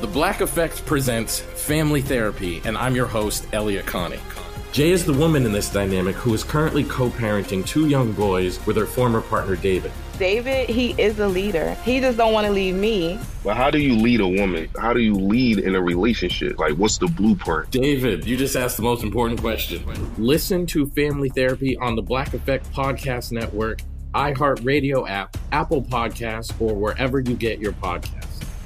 The Black Effect presents Family Therapy, and I'm your host, Elliot Connie. Jay is the woman in this dynamic who is currently co-parenting 2 young boys with her former partner, David. David, he is a leader. He just don't want to leave me. But how do you lead a woman? How do you lead in a relationship? Like, what's the blueprint? David, you just asked the most important question. Listen to Family Therapy on the Black Effect Podcast Network, iHeartRadio app, Apple Podcasts, or wherever you get your podcasts.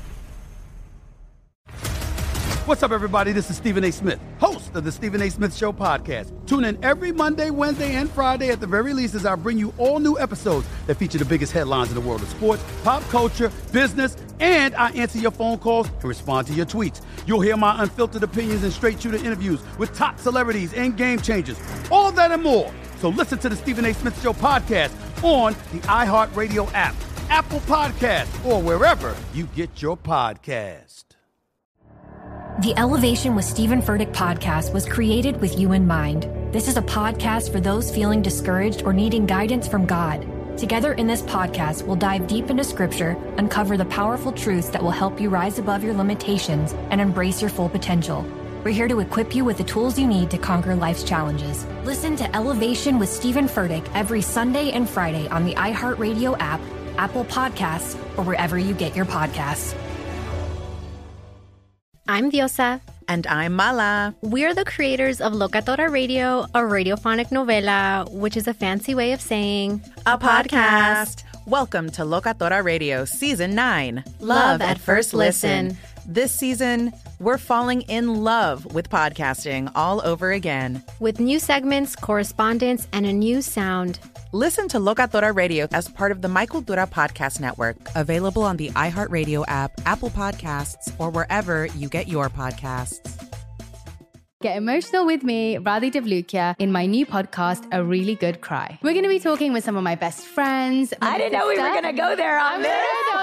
What's up, everybody? This is Stephen A. Smith, host of the Stephen A. Smith Show podcast. Tune in every Monday, Wednesday, and Friday at the very least as I bring you all new episodes that feature the biggest headlines in the world of sports, pop culture, business, and I answer your phone calls and respond to your tweets. You'll hear my unfiltered opinions and straight-shooter interviews with top celebrities and game changers. All of that and more. So listen to the Stephen A. Smith Show podcast on the iHeartRadio app, Apple Podcasts, or wherever you get your podcast. The Elevation with Stephen Furtick podcast was created with you in mind. This is a podcast for those feeling discouraged or needing guidance from God. Together in this podcast, we'll dive deep into Scripture, uncover the powerful truths that will help you rise above your limitations and embrace your full potential. We're here to equip you with the tools you need to conquer life's challenges. Listen to Elevation with Stephen Furtick every Sunday and Friday on the iHeartRadio app, Apple Podcasts, or wherever you get your podcasts. I'm Diosa. And I'm Mala. We're the creators of Locatora Radio, a radiophonic novela, which is a fancy way of saying a podcast. Welcome to Locatora Radio Season 9. Love at First Listen. This season, we're falling in love with podcasting all over again. With new segments, correspondence, and a new sound. Listen to Locatora Radio as part of the Michael Dura Podcast Network, available on the iHeartRadio app, Apple Podcasts, or wherever you get your podcasts. Get emotional with me, Radhi Devlukia, in my new podcast, A Really Good Cry. We're going to be talking with some of my best friends. I didn't know we were going to go there on this.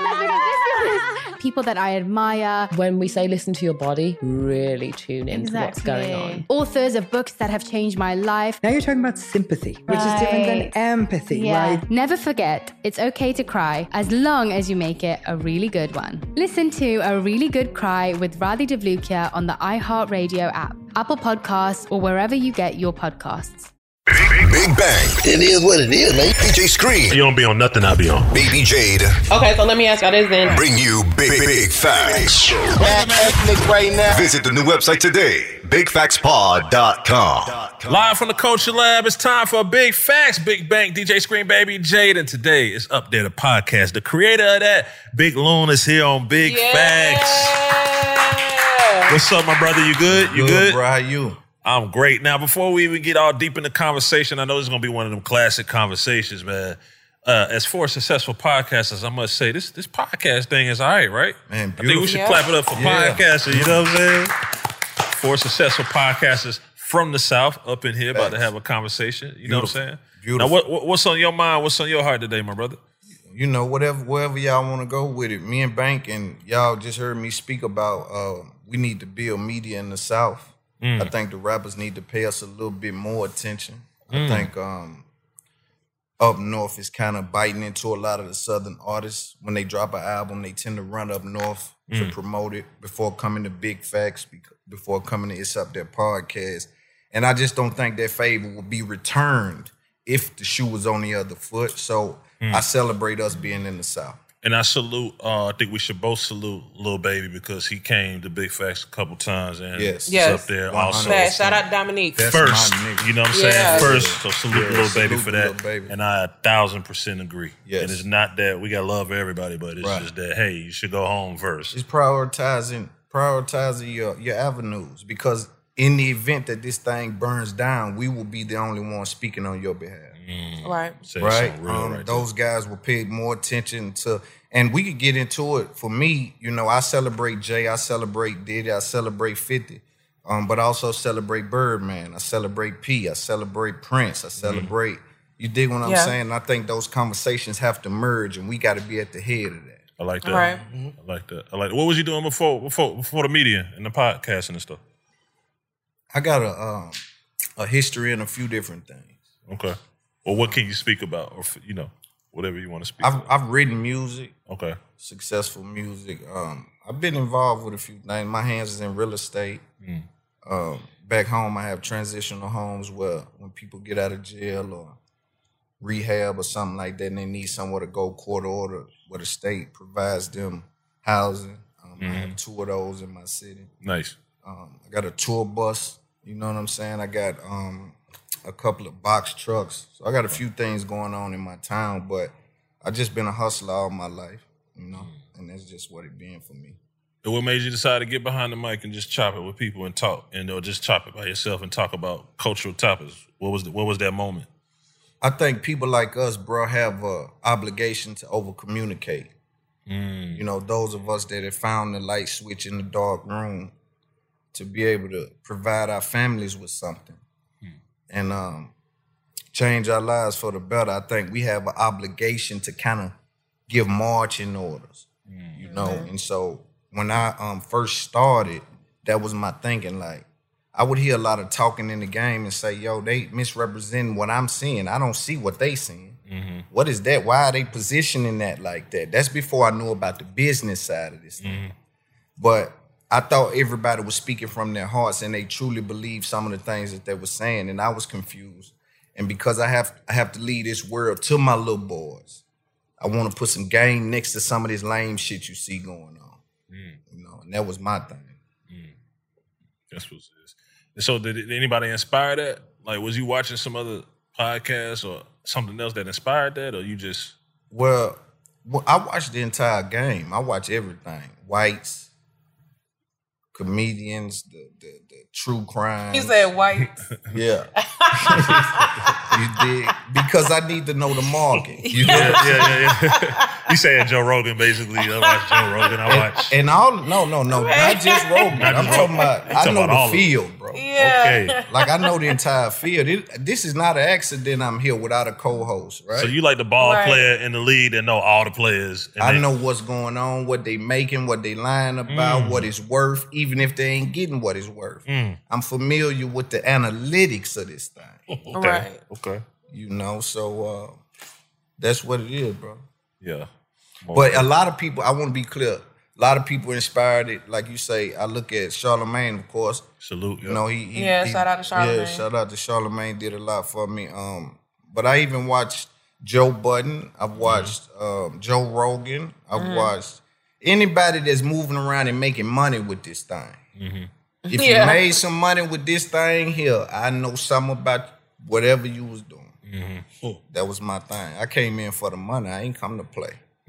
People that I admire. When we say listen to your body, really tune into what's going on. Authors of books that have changed my life. Now you're talking about sympathy, which is different than empathy, right? Never forget, it's okay to cry as long as you make it a really good one. Listen to A Really Good Cry with Radhi Devlukia on the iHeartRadio app, Apple Podcasts, or wherever you get your podcasts. Big Bang. It is what it is, man. DJ Scream. You don't be on nothing, I be on. Baby Jade. Okay, so let me ask y'all this then. Bring you big facts. Right now. Visit the new website today, bigfactspod.com. Live from the Culture Lab, it's time for Big Facts. Big Bang, DJ Scream, Baby Jade. And today is Up There, the podcast. The creator of that, Big Loon, is here on Big Facts. What's up, my brother? You good? You good? Bro, how you? I'm great. Now, before we even get all deep in the conversation, I know this is going to be one of them classic conversations, man. As for successful podcasters, I must say, this podcast thing is all right? Man, beautiful. I think we should clap it up for podcasters, you know what I'm saying? For successful podcasters from the South up in here, about to have a conversation, you know what I'm saying? Beautiful. Now, what's on your mind? What's on your heart today, my brother? You know, wherever y'all want to go with it. Me and Bank, and y'all just heard me speak about we need to build media in the South. I think the rappers need to pay us a little bit more attention. I think up north is kind of biting into a lot of the Southern artists. When they drop an album, they tend to run up north to promote it before coming to Big Facts, before coming to It's Up There podcast. And I just don't think that favor will be returned if the shoe was on the other foot. So I celebrate us being in the South. And I salute, I think we should both salute Lil Baby because he came to Big Facts a couple times and yes. Up there 100%. Also. Shout out Dominique. First, you know what I'm saying? First, so salute Lil Baby for that. Baby. And I 1,000% agree. Yes. And it's not that we got love for everybody, but it's just that, hey, you should go home first. It's prioritizing your avenues, because in the event that this thing burns down, we will be the only one speaking on your behalf. Right. Those guys will pay more attention to, and we could get into it. For me, you know, I celebrate Jay, I celebrate Diddy, I celebrate 50, but I also celebrate Birdman, I celebrate P, I celebrate Prince, I celebrate, you dig what I'm saying? I think those conversations have to merge, and we got to be at the head of that. I like that. Right. I like that. What was you doing before the media and the podcasting and stuff? I got a history in a few different things. Okay. Or what can you speak about? Or, you know. whatever you want to speak. I've written music. Okay. Successful music. I've been involved with a few things. My hands is in real estate. Back home, I have transitional homes where when people get out of jail or rehab or something like that, and they need somewhere to go, court order, where the state provides them housing. I have 2 of those in my city. Nice. I got a tour bus. You know what I'm saying? I got a couple of box trucks. So I got a few things going on in my town, but I just been a hustler all my life, you know, and that's just what it been for me. And what made you decide to get behind the mic and just chop it with people and talk, and or just chop it by yourself and talk about cultural topics? What was that moment? I think people like us, bro, have an obligation to over-communicate. You know, those of us that have found the light switch in the dark room to be able to provide our families with something and change our lives for the better. I think we have an obligation to kind of give marching orders, you know? And so when I first started, that was my thinking. Like, I would hear a lot of talking in the game and say, yo, they misrepresenting what I'm seeing. I don't see what they seeing. What is that? Why are they positioning that like that? That's before I knew about the business side of this thing. But I thought everybody was speaking from their hearts and they truly believed some of the things that they were saying, and I was confused. And because I have to lead this world to my little boys, I want to put some game next to some of this lame shit you see going on. You know, and that was my thing. That's what it is. And so did anybody inspire that? Like, was you watching some other podcasts or something else that inspired that, or you just... Well, I watched the entire game. I watch everything. Whites, comedians, the true crime. He said white. Yeah. You dig? Because I need to know the market. You know? Yeah. You saying Joe Rogan, basically. I watch Joe Rogan. And all, no, not just Rogan. I'm talking about, I know the field, bro. Yeah. Okay. Like, I know the entire field. This is not an accident I'm here without a co-host, right? So you like the ball player in the league that know all the players. I know what's going on, what they making, what they lying about, what it's worth, even if they ain't getting what it's worth. I'm familiar with the analytics of this thing. Okay. You know, so that's what it is, bro. Yeah. But a lot of people, I want to be clear, a lot of people inspired it. Like you say, I look at Charlamagne, of course. Salute. You know, shout out to Charlamagne. Yeah, shout out to Charlamagne, did a lot for me. But I even watched Joe Budden. I've watched Joe Rogan. I've watched anybody that's moving around and making money with this thing. If you made some money with this thing here, I know something about whatever you was doing. That was my thing. I came in for the money. I ain't come to play.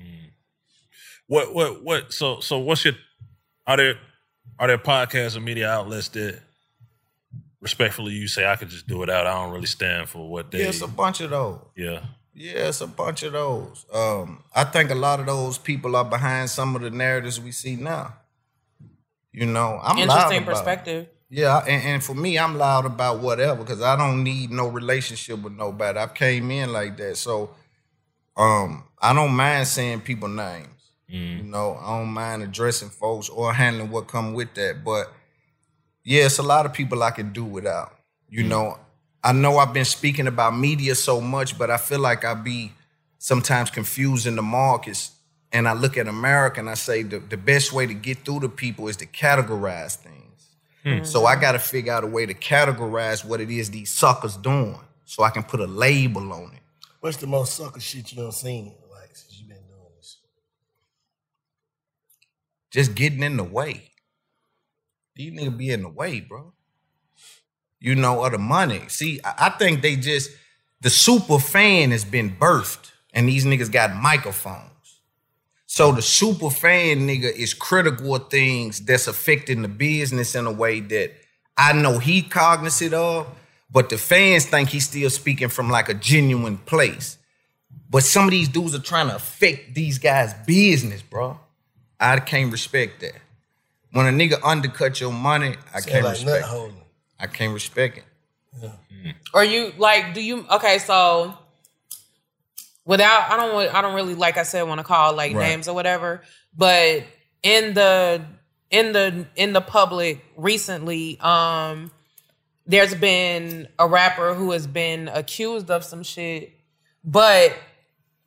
What? So what's your? Are there podcasts or media outlets that respectfully you say I could just do it out? I don't really stand for what they. Yeah, it's a bunch of those. Yeah, it's a bunch of those. I think a lot of those people are behind some of the narratives we see now. You know, I'm interesting loud perspective. About it. Yeah, and for me, I'm loud about whatever because I don't need no relationship with nobody. I came in like that, so I don't mind saying people names. You know, I don't mind addressing folks or handling what come with that. But yeah, it's a lot of people I can do without. You know I've been speaking about media so much, but I feel like I be sometimes confusing the markets. And I look at America and I say the best way to get through to people is to categorize things. So I got to figure out a way to categorize what it is these suckers doing so I can put a label on it. What's the most sucker shit you done seen like since you been doing this? Just getting in the way. These niggas be in the way, bro. You know, of the money. See, I think the super fan has been birthed and these niggas got microphones. So the super fan nigga is critical of things that's affecting the business in a way that I know he cognizant of, but the fans think he's still speaking from like a genuine place. But some of these dudes are trying to affect these guys' business, bro. I can't respect that. When a nigga undercut your money, I can't respect it. I can't respect it. Yeah. Or you like, okay, so without, I don't really, like I said, want to call like names or whatever, but in the public recently, there's been a rapper who has been accused of some shit, but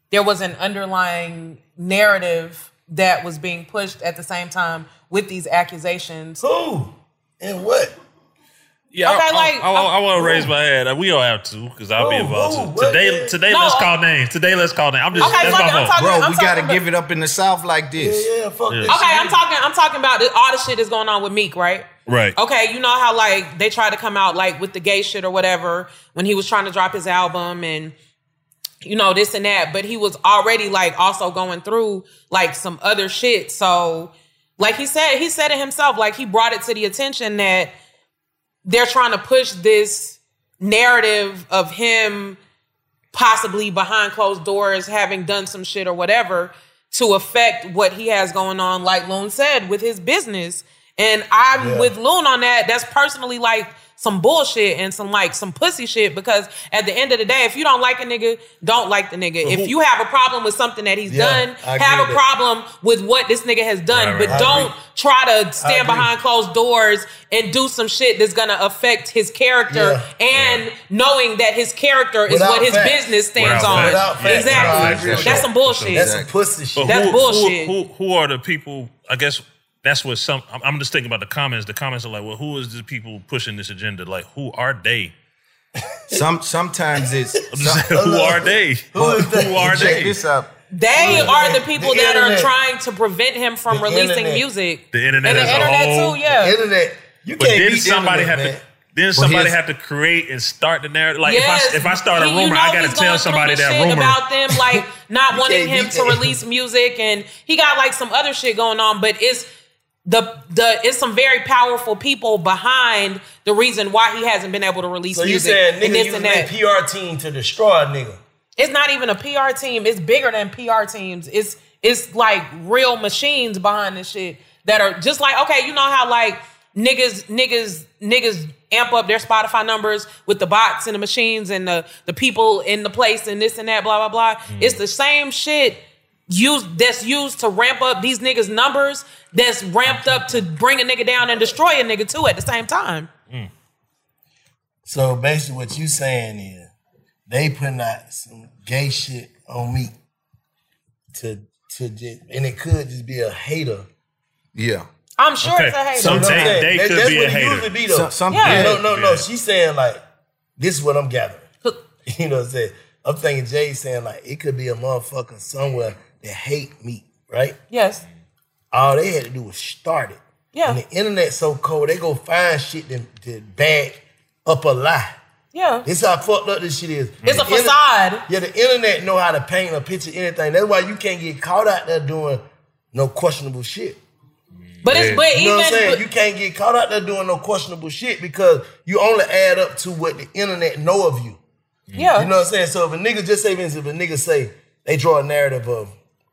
there was an underlying narrative that was being pushed at the same time with these accusations. Who? And what? Yeah, okay, I want to raise my hand. We don't have to because I'll be involved too. Today, let's call names. I'm just okay, that's my fault. Bro, we gotta give it up in the South like this. Yeah, fuck this. Okay, I'm talking about all the shit that's going on with Meek, right? Right. Okay, you know how like they tried to come out like with the gay shit or whatever when he was trying to drop his album and you know this and that, but he was already like also going through like some other shit. So like he said it himself, like he brought it to the attention that they're trying to push this narrative of him possibly behind closed doors having done some shit or whatever to affect what he has going on, like Loon said, with his business. And I'm with Loon on that. That's personally like some bullshit and some pussy shit because at the end of the day, if you don't like a nigga, don't like the nigga. If you have a problem with something that he's done, have a problem with what this nigga has done, but don't try to stand behind closed doors and do some shit that's gonna affect his character and knowing that his character is what his business stands on. Exactly. That's some bullshit. That's some pussy shit. That's bullshit. Who are the people, I guess, that's what I'm just thinking about the comments. The comments are like, well, who is the people pushing this agenda? Like, who are they? Sometimes it's... who are they? Who are they? Check this out. They are the people that are trying to prevent him from releasing music. The internet and as the a internet whole. too, yeah. The internet. You can't beat somebody internet, have man. Then somebody had to create and start the narrative. Like if I start a rumor, I got to tell somebody that rumor about them, like not wanting him to release music, and he got like some other shit going on. But it's it's some very powerful people behind the reason why he hasn't been able to release music. So you saying nigga using a PR team to destroy a nigga? It's not even a PR team. It's bigger than PR teams. It's like real machines behind this shit that are just like, okay, you know how like niggas amp up their Spotify numbers with the bots and the machines and the people in the place and this and that, blah, blah, blah. It's the same shit that's used to ramp up these niggas' numbers that's ramped up to bring a nigga down and destroy a nigga too at the same time. So basically what you saying is they putting out some gay shit on me to just, and it could just be a hater. Yeah. I'm sure it's a hater. So they could that's be what a hater. Usually be though. No. She's saying like, this is what I'm gathering. You know what I'm saying? I'm thinking Jay's saying like, it could be a motherfucker somewhere that hate me, right? Yes. All they had to do was start it. Yeah. And the internet's so cold, they go find shit to back up a lie. Yeah. This how fucked up this shit is. It's a facade. The internet know how to paint a picture of anything. That's why you can't get caught out there doing no questionable shit. But it's you know what I'm saying? You can't get caught out there doing no questionable shit because you only add up to what the internet know of you. Yeah. You know what I'm saying? So if a nigga just say, if a nigga say, they draw a narrative of,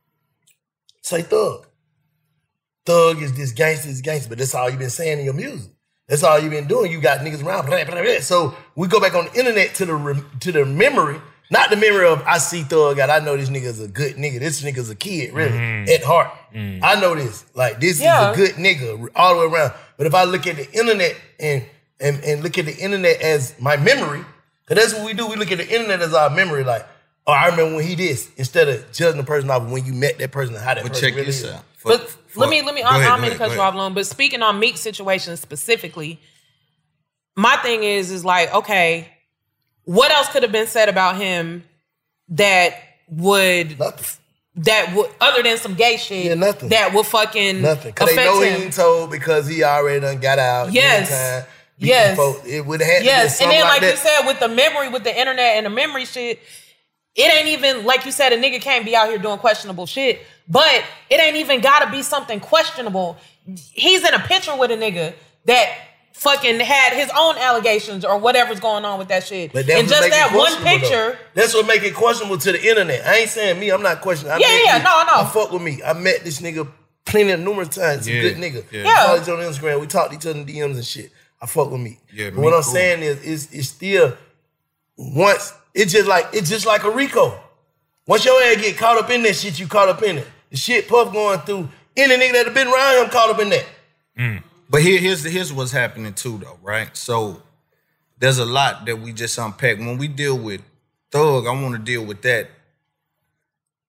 say Thug. Thug is this gangster, but that's all you been saying in your music. That's all you been doing. You got niggas around, blah, blah, blah. So we go back on the internet to the memory, not the memory of I see Thug and I know this nigga's a good nigga. This nigga's a kid, really, at heart. I know this. Like this is a good nigga all the way around. But if I look at the internet and look at the internet as my memory, because that's what we do. We look at the internet as our memory, like, oh, I remember when he did, instead of judging the person off when you met that person and how that person check really this is. out. But let me. I'm going to cut you off, Loon. But speaking on Meek's situation specifically, my thing is like, okay, what else could have been said about him that would other than some gay shit that would fucking Because they know he ain't told because he already done got out. Yes. It would have had to be something and then like that. you said, with the memory, with the internet and the memory shit, it ain't even, like you said, a nigga can't be out here doing questionable shit, but it ain't even gotta be something questionable. He's in a picture with a nigga that fucking had his own allegations or whatever's going on with that shit. But and just that one picture. Though. That's what make it questionable to the internet. I ain't saying me, I'm not questioning. No. I fuck with me. I met this nigga plenty of numerous times. He's a good nigga. Yeah. We followed each other on Instagram. We talked to each other in DMs and shit. I fuck with me. Yeah, but what I'm saying is it's still once it's just like a Rico. Once your ass get caught up in that shit, you caught up in it. The shit Puff going through, any nigga that have been around him caught up in that. But here's what's happening too, though, right? So there's a lot that we just unpack. When we deal with Thug, I want to deal with that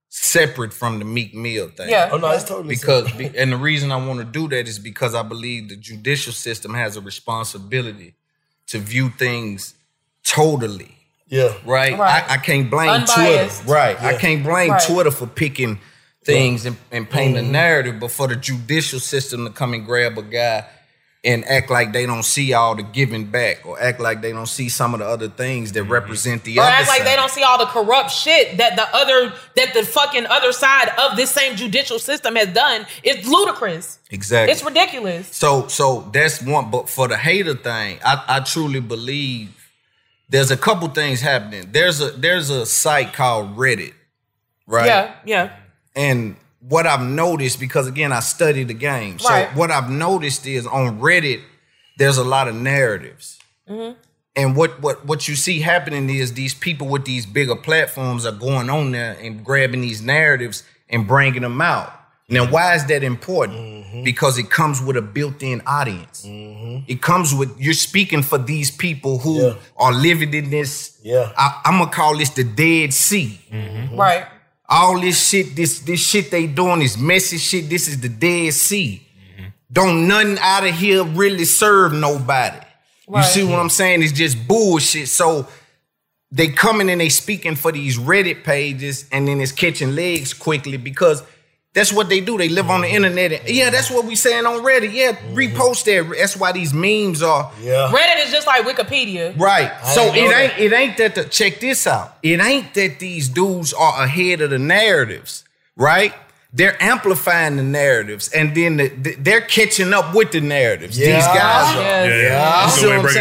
separate from the Meek Mill thing. Yeah. Oh no, it's totally and the reason I want to do that is because I believe the judicial system has a responsibility to view things totally. Yeah. Right? I can't blame Unbiased. Twitter. Right. Yeah. I can't blame Twitter for picking things and painting a narrative, but for the judicial system to come and grab a guy and act like they don't see all the giving back, or act like they don't see some of the other things that represent the Or other act like side. they don't see all the corrupt shit that the fucking other side of this same judicial system has done. It's ludicrous. Exactly. It's ridiculous. So that's one. But for the hater thing, I truly believe there's a couple things happening. There's a site called Reddit, right? Yeah. And what I've noticed, because again, I study the game. So what I've noticed is on Reddit, there's a lot of narratives. Mm-hmm. And what you see happening is these people with these bigger platforms are going on there and grabbing these narratives and bringing them out. Now, why is that important? Mm-hmm. Because it comes with a built-in audience. Mm-hmm. It comes with, you're speaking for these people who are living in this, I'm going to call this the Dead Sea. Mm-hmm. Right. All this shit, this shit they doing, this messy shit, this is the Dead Sea. Mm-hmm. Don't nothing out of here really serve nobody. Right. You see what I'm saying? It's just bullshit. So they coming and they speaking for these Reddit pages, and then it's catching legs quickly because that's what they do. They live on the internet. And, that's what we saying on Reddit. Yeah, repost that. That's why these memes are. Yeah. Reddit is just like Wikipedia. Right. So it ain't that check this out. It ain't that these dudes are ahead of the narratives, right? They're amplifying the narratives, and then they're catching up with the narratives. Yeah. These guys are. Yeah. You see what I'm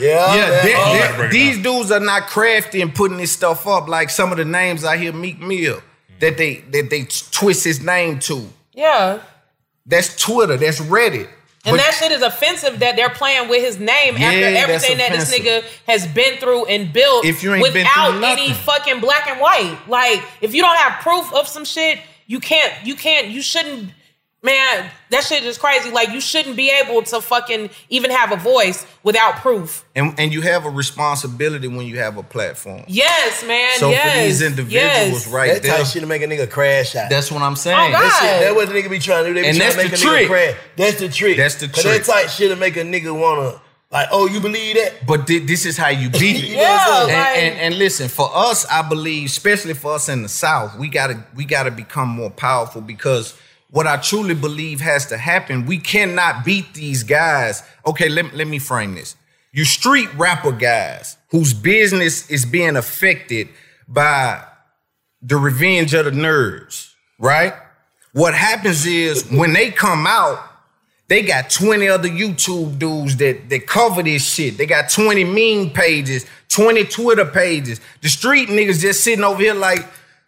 saying? Yeah. These dudes are not crafty and putting this stuff up like some of the names I hear Meek Mill that they twist his name to. Yeah. That's Twitter. That's Reddit. And that shit is offensive that they're playing with his name after everything that this nigga has been through and built without any fucking black and white. Like, if you don't have proof of some shit, you shouldn't, man, that shit is crazy. Like, you shouldn't be able to fucking even have a voice without proof. And you have a responsibility when you have a platform. Yes, man. So for these individuals right that there. type shit to make a nigga crash out. That's what I'm saying. Oh, God. That's what the nigga be trying to do. They be trying to make a nigga crash. That's the trick. That's the trick. That type shit to make a nigga wanna, like, oh, you believe that? But this is how you beat it. And listen, for us, I believe, especially for us in the South, we gotta become more powerful, because what I truly believe has to happen, we cannot beat these guys. Okay, let me frame this. You street rapper guys whose business is being affected by the revenge of the nerds, right? What happens is when they come out, they got 20 other YouTube dudes that cover this shit. They got 20 meme pages, 20 Twitter pages. The street niggas just sitting over here like,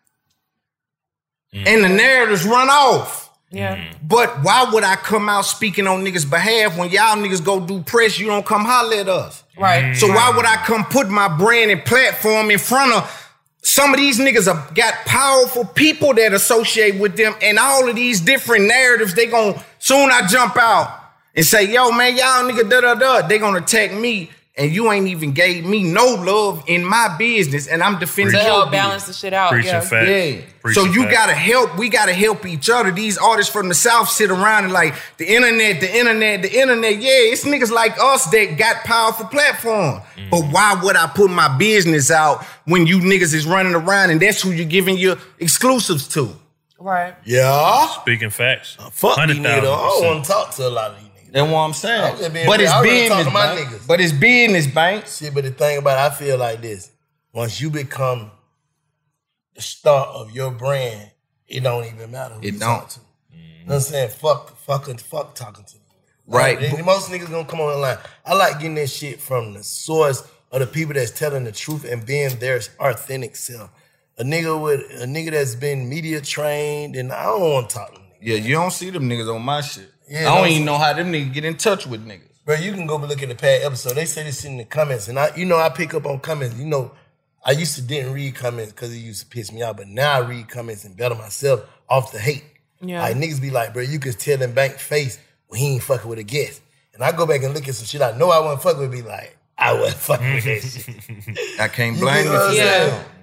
and the narratives run off. Yeah. But why would I come out speaking on niggas' behalf when y'all niggas go do press, you don't come holler at us? Right. So why would I come put my brand and platform in front of some of these niggas have got powerful people that associate with them, and all of these different narratives, they gon' soon I jump out and say, yo, man, y'all nigga da-da-da, they gonna attack me, and you ain't even gave me no love in my business, and I'm defending to your help business. balance the shit out. Preaching facts. Yeah. Preaching So you facts. gotta help. We gotta help each other. These artists from the South sit around and like the internet. Yeah, it's niggas like us that got powerful platform. But why would I put my business out when you niggas is running around and that's who you're giving your exclusives to? Right. Yeah. Speaking facts. Fuck these 100,000%. niggas. I don't want to talk to a lot of these niggas. That's what I'm saying. But it's business, to my Bank. niggas. But it's business, Bank. See, but the thing about it, I feel like this. Once you become the star of your brand, it don't even matter who you talk to. You know what I'm saying? Fuck talking to me. Right. Like, most niggas gonna come on the line. I like getting that shit from the source of the people that's telling the truth and being their authentic self. A nigga that's been media trained, and I don't want to talk to them. Yeah, you don't see them niggas on my shit. Yeah, I don't even know how them niggas get in touch with niggas. Bro, you can go look at the past episode. They say this shit in the comments, and I pick up on comments. You know, I used to didn't read comments because it used to piss me off, but now I read comments and better myself off the hate. Yeah. Like niggas be like, bro, you could tell them Bank face when he ain't fucking with a guest. And I go back and look at some shit I know I wasn't fucking with, be like, I wasn't fucking with that shit. I can't blame you for that.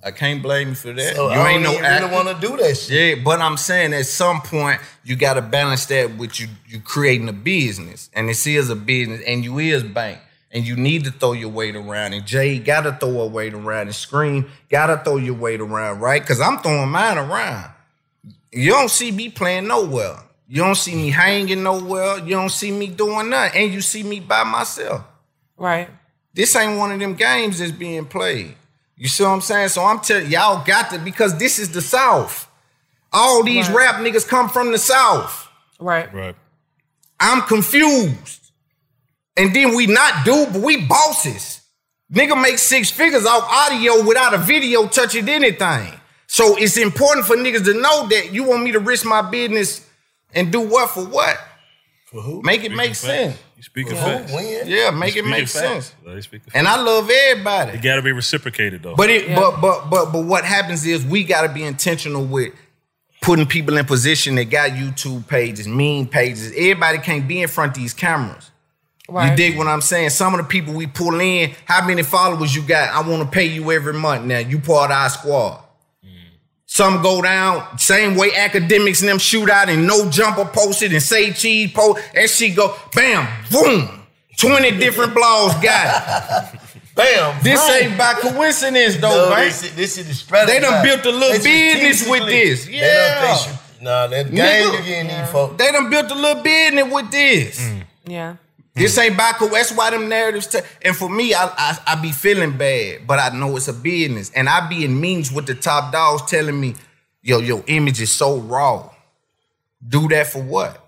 I can't blame you for that. So you I ain't don't no even actor. really want to do that shit. Yeah, but I'm saying at some point you got to balance that with you creating a business, and this is a business, and you is bank, and you need to throw your weight around, and Jay got to throw her weight around, and Scream got to throw your weight around, right? Because I'm throwing mine around. You don't see me playing nowhere. You don't see me hanging nowhere. You don't see me doing nothing, and you see me by myself. Right. This ain't one of them games that's being played. You see what I'm saying? So I'm telling y'all got to, because this is the South. All these rap niggas come from the South. Right. Right. I'm confused. And then we not but we bosses. Nigga make 6 figures off audio without a video touching anything. So it's important for niggas to know that you want me to risk my business and do what for what? For who? Make it make sense. You speaking facts. Yeah, make it make sense. And I love everybody. It got to be reciprocated though. But what happens is we got to be intentional with putting people in position that got YouTube pages, meme pages. Everybody can't be in front of these cameras. Right. You dig what I'm saying? Some of the people we pull in, how many followers you got? I want to pay you every month now. You part of our squad. Some go down, same way academics and them shoot out and no jumper posted and say cheese post. And she go, bam, boom. 20 different blogs got it. Bam. This boom. ain't by coincidence though, no, right? This is the strategy. They done built a little business with this. Yeah. That game you getting these folks. They done built a little business with this. Yeah. This ain't by coincidence. That's why them narratives. And for me, I be feeling bad, but I know it's a business. And I be in meetings with the top dogs telling me, yo, your image is so raw. Do that for what?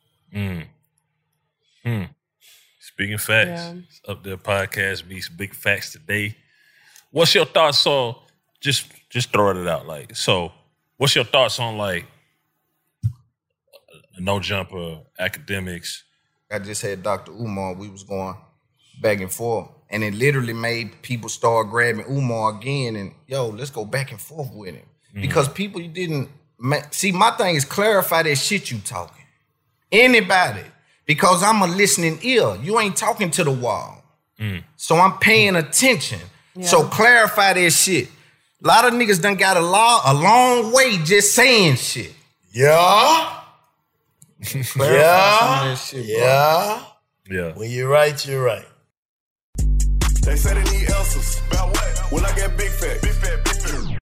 Speaking facts, it's Up There Podcast meets Big Facts today. What's your thoughts on, just throwing it out, like, so what's your thoughts on, like, No Jumper, academics? I just had Dr. Umar. We was going back and forth. And it literally made people start grabbing Umar again and, yo, let's go back and forth with him. Because people you didn't... See, my thing is clarify that shit you talking. Anybody. Because I'm a listening ear. You ain't talking to the wall. So I'm paying attention. Yeah. So clarify that shit. A lot of niggas done got a long way just saying shit. Yeah. Yeah. Shit, yeah. When you're right, you're right. They say they need answers. About what? When I get big fat. Big fat, big fat.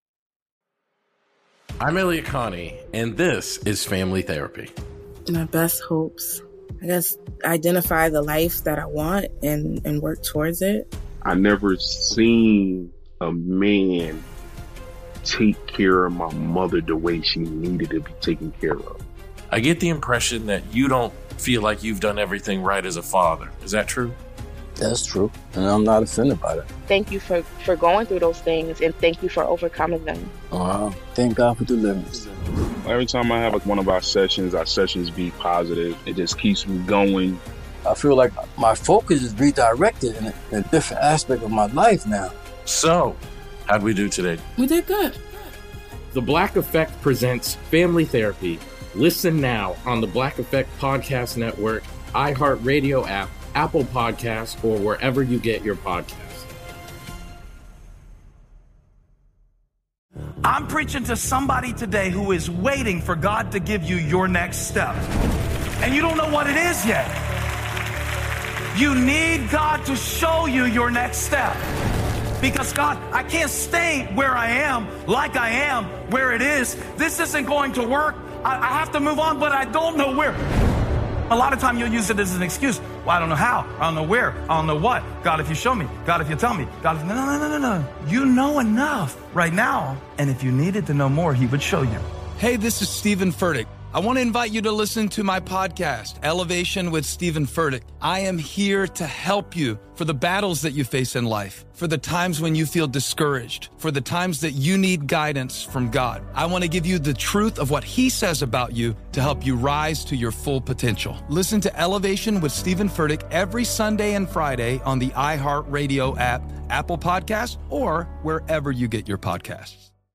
I'm Elliot Connie, and this is Family Therapy. My best hopes, I guess, identify the life that I want and work towards it. I never seen a man take care of my mother the way she needed to be taken care of. I get the impression that you don't feel like you've done everything right as a father. Is that true? That's true, and I'm not offended by that. Thank you for going through those things, and thank you for overcoming them. Wow. Thank God for deliverance. Every time I have one of our sessions be positive. It just keeps me going. I feel like my focus is redirected in a different aspect of my life now. So, how'd we do today? We did good. The Black Effect presents Family Therapy. Listen now on the Black Effect Podcast Network, iHeartRadio app, Apple Podcasts, or wherever you get your podcasts. I'm preaching to somebody today who is waiting for God to give you your next step. And you don't know what it is yet. You need God to show you your next step. Because God, I can't stay where I am, like I am, where it is. This isn't going to work. I have to move on, but I don't know where. A lot of time you'll use it as an excuse. Well, I don't know how. I don't know where. I don't know what. God, if you show me. God, if you tell me. God, if... No. You know enough right now. And if you needed to know more, he would show you. Hey, this is Stephen Furtick. I want to invite you to listen to my podcast, Elevation with Stephen Furtick. I am here to help you for the battles that you face in life, for the times when you feel discouraged, for the times that you need guidance from God. I want to give you the truth of what he says about you to help you rise to your full potential. Listen to Elevation with Stephen Furtick every Sunday and Friday on the iHeartRadio app, Apple Podcasts, or wherever you get your podcasts.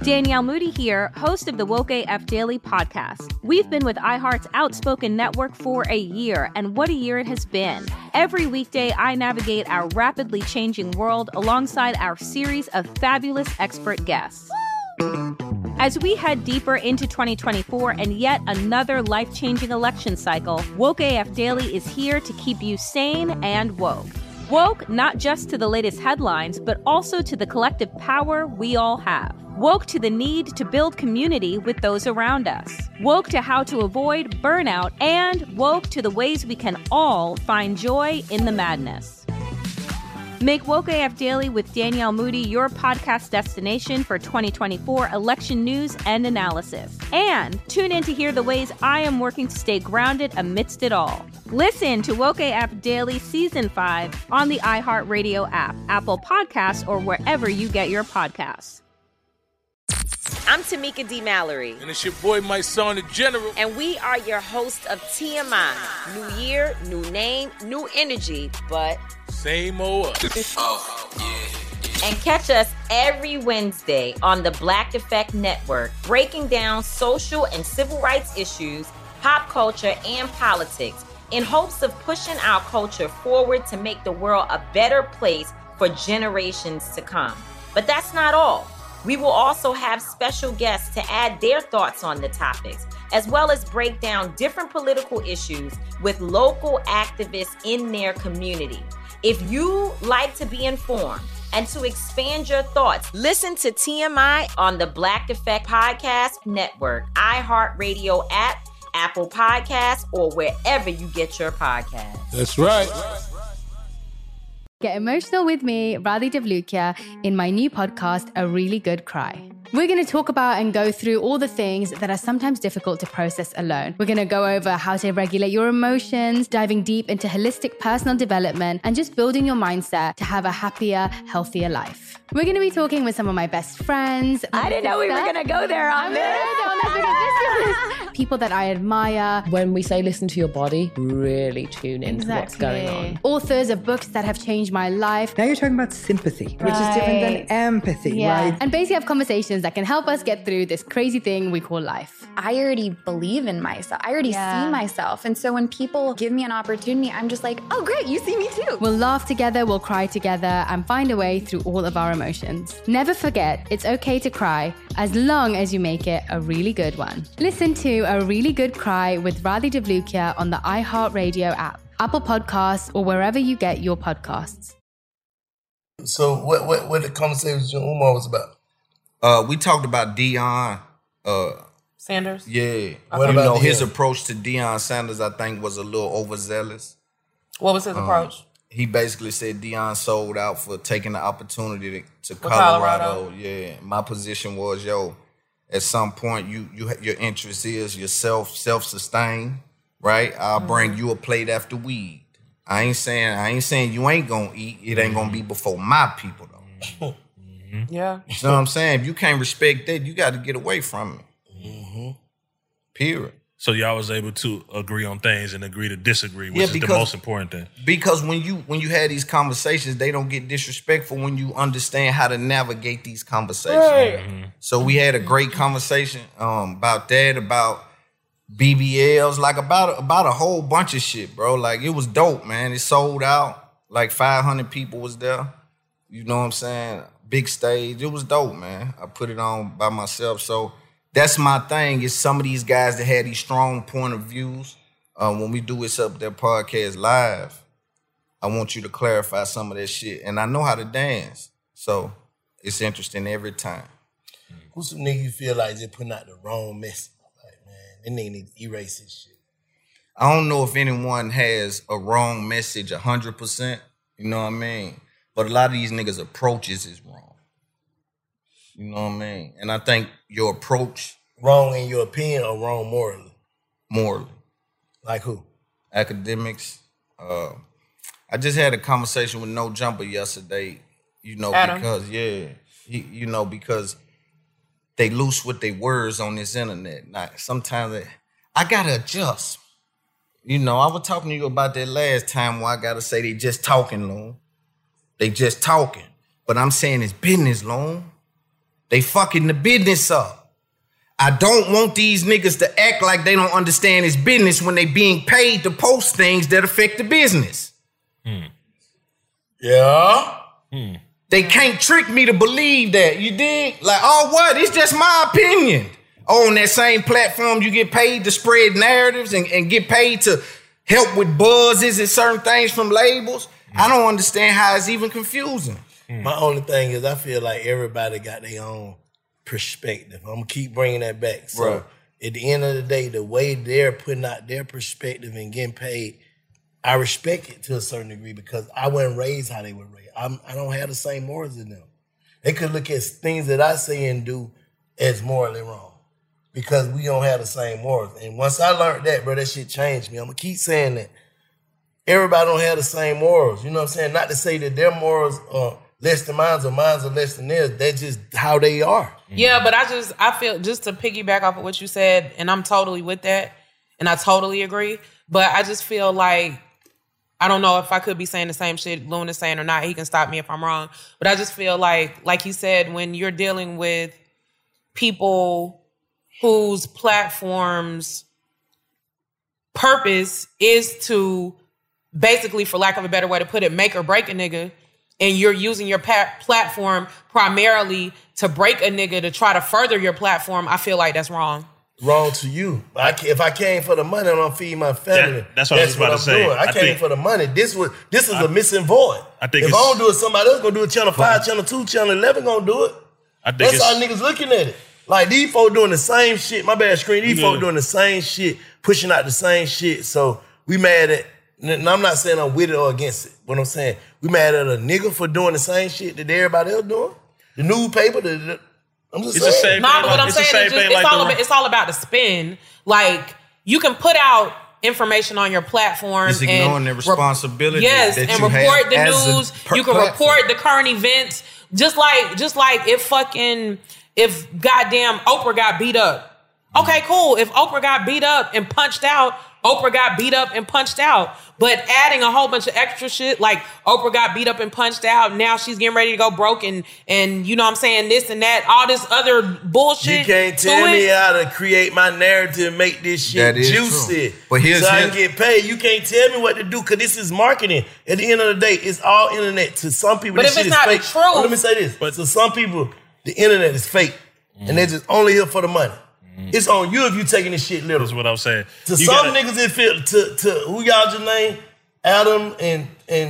Danielle Moody here, host of the Woke AF Daily podcast. We've been with iHeart's Outspoken Network for a year, and what a year it has been. Every weekday, I navigate our rapidly changing world alongside our series of fabulous expert guests. As we head deeper into 2024 and yet another life-changing election cycle, Woke AF Daily is here to keep you sane and woke. Woke not just to the latest headlines, but also to the collective power we all have. Woke to the need to build community with those around us. Woke to how to avoid burnout, and woke to the ways we can all find joy in the madness. Make Woke AF Daily with Danielle Moody your podcast destination for 2024 election news and analysis. And tune in to hear the ways I am working to stay grounded amidst it all. Listen to Woke AF Daily Season 5 on the iHeartRadio app, Apple Podcasts, or wherever you get your podcasts. I'm Tamika D. Mallory. And it's your boy, my son, the General. And we are your hosts of TMI. New year, new name, new energy, but same old us. Oh, yeah. And catch us every Wednesday on the Black Effect Network, breaking down social and civil rights issues, pop culture, and politics in hopes of pushing our culture forward to make the world a better place for generations to come. But that's not all. We will also have special guests to add their thoughts on the topics, as well as break down different political issues with local activists in their community. If you like to be informed and to expand your thoughts, listen to TMI on the Black Effect Podcast Network, iHeartRadio app, Apple Podcasts, or wherever you get your podcasts. That's right. Get emotional with me, Radhi Devlukia, in my new podcast, A Really Good Cry. We're going to talk about and go through all the things that are sometimes difficult to process alone. We're going to go over how to regulate your emotions, diving deep into holistic personal development, and just building your mindset to have a happier, healthier life. We're going to be talking with some of my best friends. I didn't know we were going to go there on this. People that I admire. When we say listen to your body, really tune into what's going on. Authors of books that have changed my life. Now you're talking about sympathy, which is different than empathy, right? And basically have conversations that can help us get through this crazy thing we call life. I already believe in myself. I already see myself. And so when people give me an opportunity, I'm just like, oh, great, you see me too. We'll laugh together, we'll cry together, and find a way through all of our emotions. Never forget, it's okay to cry, as long as you make it a really good one. Listen to A Really Good Cry with Radhi Devlukia on the iHeartRadio app, Apple Podcasts, or wherever you get your podcasts. So what the conversation with Umar was about? We talked about Deion Sanders. Yeah. Okay. What about his approach to Deion Sanders? I think was a little overzealous. What was his approach? He basically said Deion sold out for taking the opportunity to Colorado. Yeah. My position was, at some point your interest is self-sustain, right? I'll bring you a plate after weed. I ain't saying you ain't gonna eat. It ain't gonna be before my people though. Yeah. You know what I'm saying? If you can't respect that, you got to get away from it. Period. So y'all was able to agree on things and agree to disagree, which is the most important thing. Because when you have these conversations, they don't get disrespectful when you understand how to navigate these conversations. Right. So we had a great conversation about that, about BBLs, like about a whole bunch of shit, bro. Like it was dope, man. It sold out. Like 500 people was there. You know what I'm saying? Big stage. It was dope, man. I put it on by myself. So that's my thing, is some of these guys that had these strong point of views. When we do this up there podcast live, I want you to clarify some of that shit. And I know how to dance. So it's interesting every time. Who's some nigga you feel like they're putting out the wrong message? Like, man, that nigga need to erase this shit. I don't know if anyone has a wrong message 100%. You know what I mean? But a lot of these niggas' approaches is wrong. You know what I mean? And I think your approach... Wrong in your opinion or wrong morally? Morally. Like who? Academics. I just had a conversation with No Jumper yesterday, Adam. because, because they loose with their words on this internet. Now, sometimes I got to adjust. I was talking to you about that last time where I got to say they just talking, Loon. They just talking. But I'm saying it's business, Loon. They fucking the business up. I don't want these niggas to act like they don't understand his business when they being paid to post things that affect the business. Yeah. They can't trick me to believe that. You dig? Like, oh, what? It's just my opinion. Oh, on that same platform, you get paid to spread narratives and get paid to help with buzzes and certain things from labels. I don't understand how it's even confusing. My only thing is I feel like everybody got their own perspective. I'm going to keep bringing that back. So at the end of the day, the way they're putting out their perspective and getting paid, I respect it to a certain degree because I wasn't raised how they were raised. I don't have the same morals as them. They could look at things that I say and do as morally wrong because we don't have the same morals. And once I learned that, bro, that shit changed me. I'm going to keep saying that. Everybody don't have the same morals. You know what I'm saying? Not to say that their morals are less than mine or mine are less than theirs. That's just how they are. Yeah, but I feel, just to piggyback off of what you said, and I'm totally with that, and I totally agree, but I just feel like, I don't know if I could be saying the same shit Loon is saying or not. He can stop me if I'm wrong. But I just feel like he said, when you're dealing with people whose platform's purpose is to basically, for lack of a better way to put it, make or break a nigga, and you're using your platform primarily to break a nigga to try to further your platform, I feel like that's wrong. Wrong to you. If I came for the money, I'm gonna feed my family. That's what I was about to say. Doing. I came for the money. This is a missing void. I think if I don't do it, somebody else gonna do it. Channel 5, Channel 2, Channel 11 gonna do it. That's how niggas looking at it. Like, these folk doing the same shit. My bad, Screen. These folk doing the same shit, pushing out the same shit. So we mad at, and I'm not saying I'm with it or against it. What I'm saying, we mad at a nigga for doing the same shit that everybody else doing. The newspaper, I'm just saying. Nah, but what I'm saying is it's all about the spin. Like, you can put out information on your platform. It's ignoring the responsibility. Yes, and report the news. You can report the current events. Just like if goddamn Oprah got beat up. Okay, cool. If Oprah got beat up and punched out, Oprah got beat up and punched out. But adding a whole bunch of extra shit, like Oprah got beat up and punched out, now she's getting ready to go broke and you know what I'm saying, this and that, all this other bullshit. You can't tell me how to create my narrative and make this shit juicy. True. But so I can get paid. You can't tell me what to do because this is marketing. At the end of the day, it's all internet. To some people, but this if shit it's is not fake. true, let me say this. But to some people, the internet is fake. And they're just only here for the money. It's on you if you taking this shit literal. That's what I'm saying. To some niggas, it feel to who y'all just name, Adam and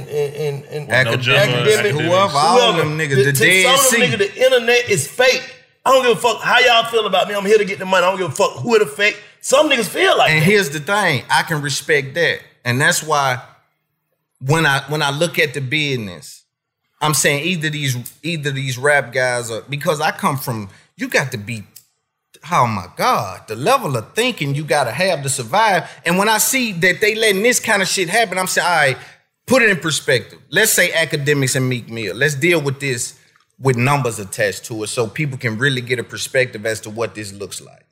academic, whoever, all them niggas, the dead some of them niggas, the internet is fake. I don't give a fuck how y'all feel about me. I'm here to get the money. I don't give a fuck who it affect. Some niggas feel like that. And here's the thing, I can respect that. And that's why when I look at the business, I'm saying either these rap guys are, because I come from, you got to be, oh my God, the level of thinking you gotta have to survive. And when I see that they letting this kind of shit happen, I'm saying, all right, put it in perspective. Let's say Academics and Meek Mill. Let's deal with this with numbers attached to it so people can really get a perspective as to what this looks like.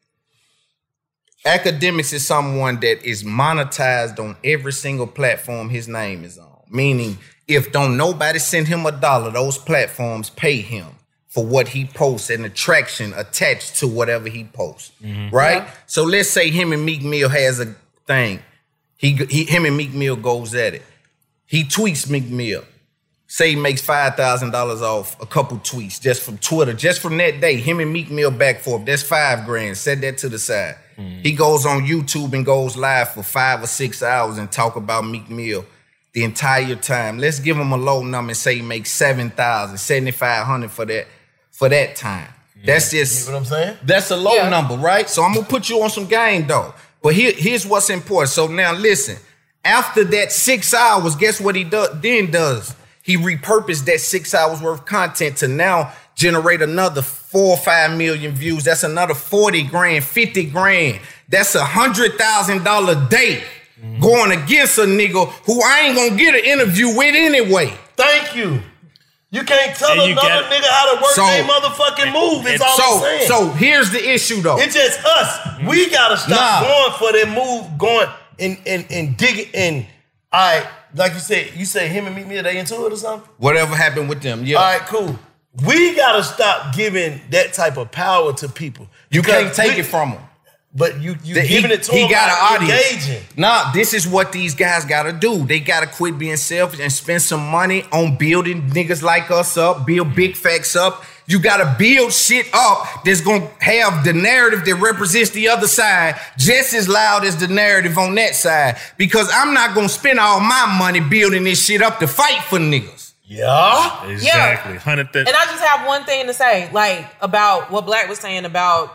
Academics is someone that is monetized on every single platform his name is on. Meaning, if don't nobody send him $1, those platforms pay him for what he posts and attraction attached to whatever he posts, right? Yeah. So let's say him and Meek Mill has a thing. Him and Meek Mill goes at it. He tweets Meek Mill. Say he makes $5,000 off a couple tweets just from Twitter, just from that day. Him and Meek Mill back forth. That's $5,000. Set that to the side. He goes on YouTube and goes live for 5 or 6 hours and talk about Meek Mill the entire time. Let's give him a low number and say he makes $7,000, $7,500 for that time. That's just, you know what I'm saying? That's a low number, right? So I'm gonna put you on some game though. But here's what's important. So now listen, after that 6 hours, guess what he does? He repurposed that 6 hours worth of content to now generate another 4 or 5 million views. That's another 40 grand, 50 grand. That's $100,000 a day going against a nigga who I ain't gonna get an interview with anyway. Thank you. You can't tell another nigga how to work their motherfucking move. It's all I'm saying. So here's the issue though. It's just us. We gotta stop going for that move, going and digging and all right, like you say him and Meek Mill, they into it or something? Whatever happened with them, yeah. All right, cool. We gotta stop giving that type of power to people. You can't take it from them. But you giving it to him. He got an audience. Engaging. Nah, this is what these guys gotta do. They gotta quit being selfish and spend some money on building niggas like us up, build big facts up. You gotta build shit up that's gonna have the narrative that represents the other side just as loud as the narrative on that side. Because I'm not gonna spend all my money building this shit up to fight for niggas. Yeah. Exactly. Yeah. And I just have one thing to say, like, about what Black was saying about,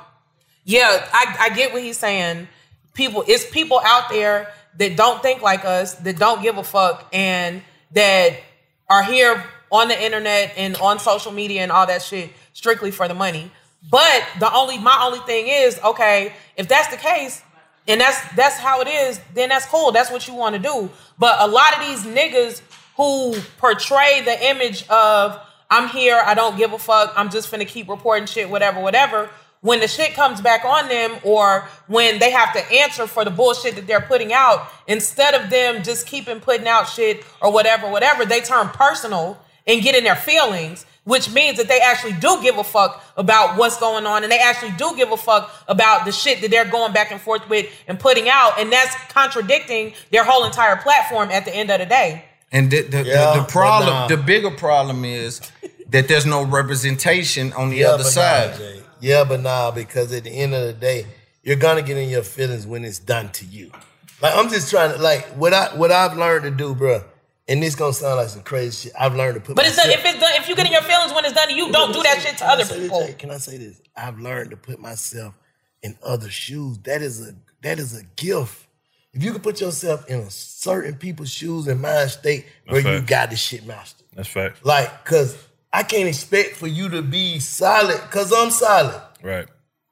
I get what he's saying. It's people out there that don't think like us, that don't give a fuck, and that are here on the internet and on social media and all that shit strictly for the money. But my only thing is, okay, if that's the case, and that's how it is, then that's cool. That's what you want to do. But a lot of these niggas who portray the image of, I'm here, I don't give a fuck, I'm just finna keep reporting shit, whatever. When the shit comes back on them, or when they have to answer for the bullshit that they're putting out, instead of them just keeping putting out shit or whatever, they turn personal and get in their feelings, which means that they actually do give a fuck about what's going on, and they actually do give a fuck about the shit that they're going back and forth with and putting out, and that's contradicting their whole entire platform at the end of the day. And the problem, the bigger problem is that there's no representation on the other side. Because at the end of the day, you're gonna get in your feelings when it's done to you. Like, I'm just trying to, like, what I've learned to do, bro. And this gonna sound like some crazy shit. I've learned to put. But if you get in your feelings when it's done to you, don't do that shit to other people. Can I say this? I've learned to put myself in other shoes. That is a gift. If you can put yourself in a certain people's shoes and mind state where you got this shit mastered. That's fact. Like, cause I can't expect for you to be solid, cause I'm solid. Right.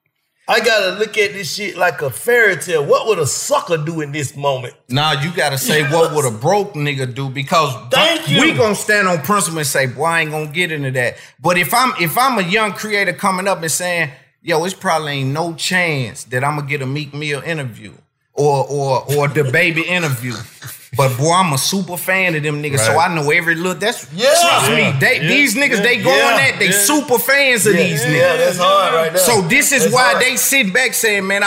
I gotta look at this shit like a fairy tale. What would a sucker do in this moment? Nah, you gotta say what would a broke nigga do, because we gonna stand on principle and say, boy, I ain't gonna get into that. But if I'm a young creator coming up and saying, yo, it's probably ain't no chance that I'm gonna get a Meek Mill interview or the Baby interview. But boy, I'm a super fan of them niggas, so I know every little. Trust me. These niggas, they going at, they super fans of these niggas. Yeah, that's hard right there. So this is why they sit back saying, man, I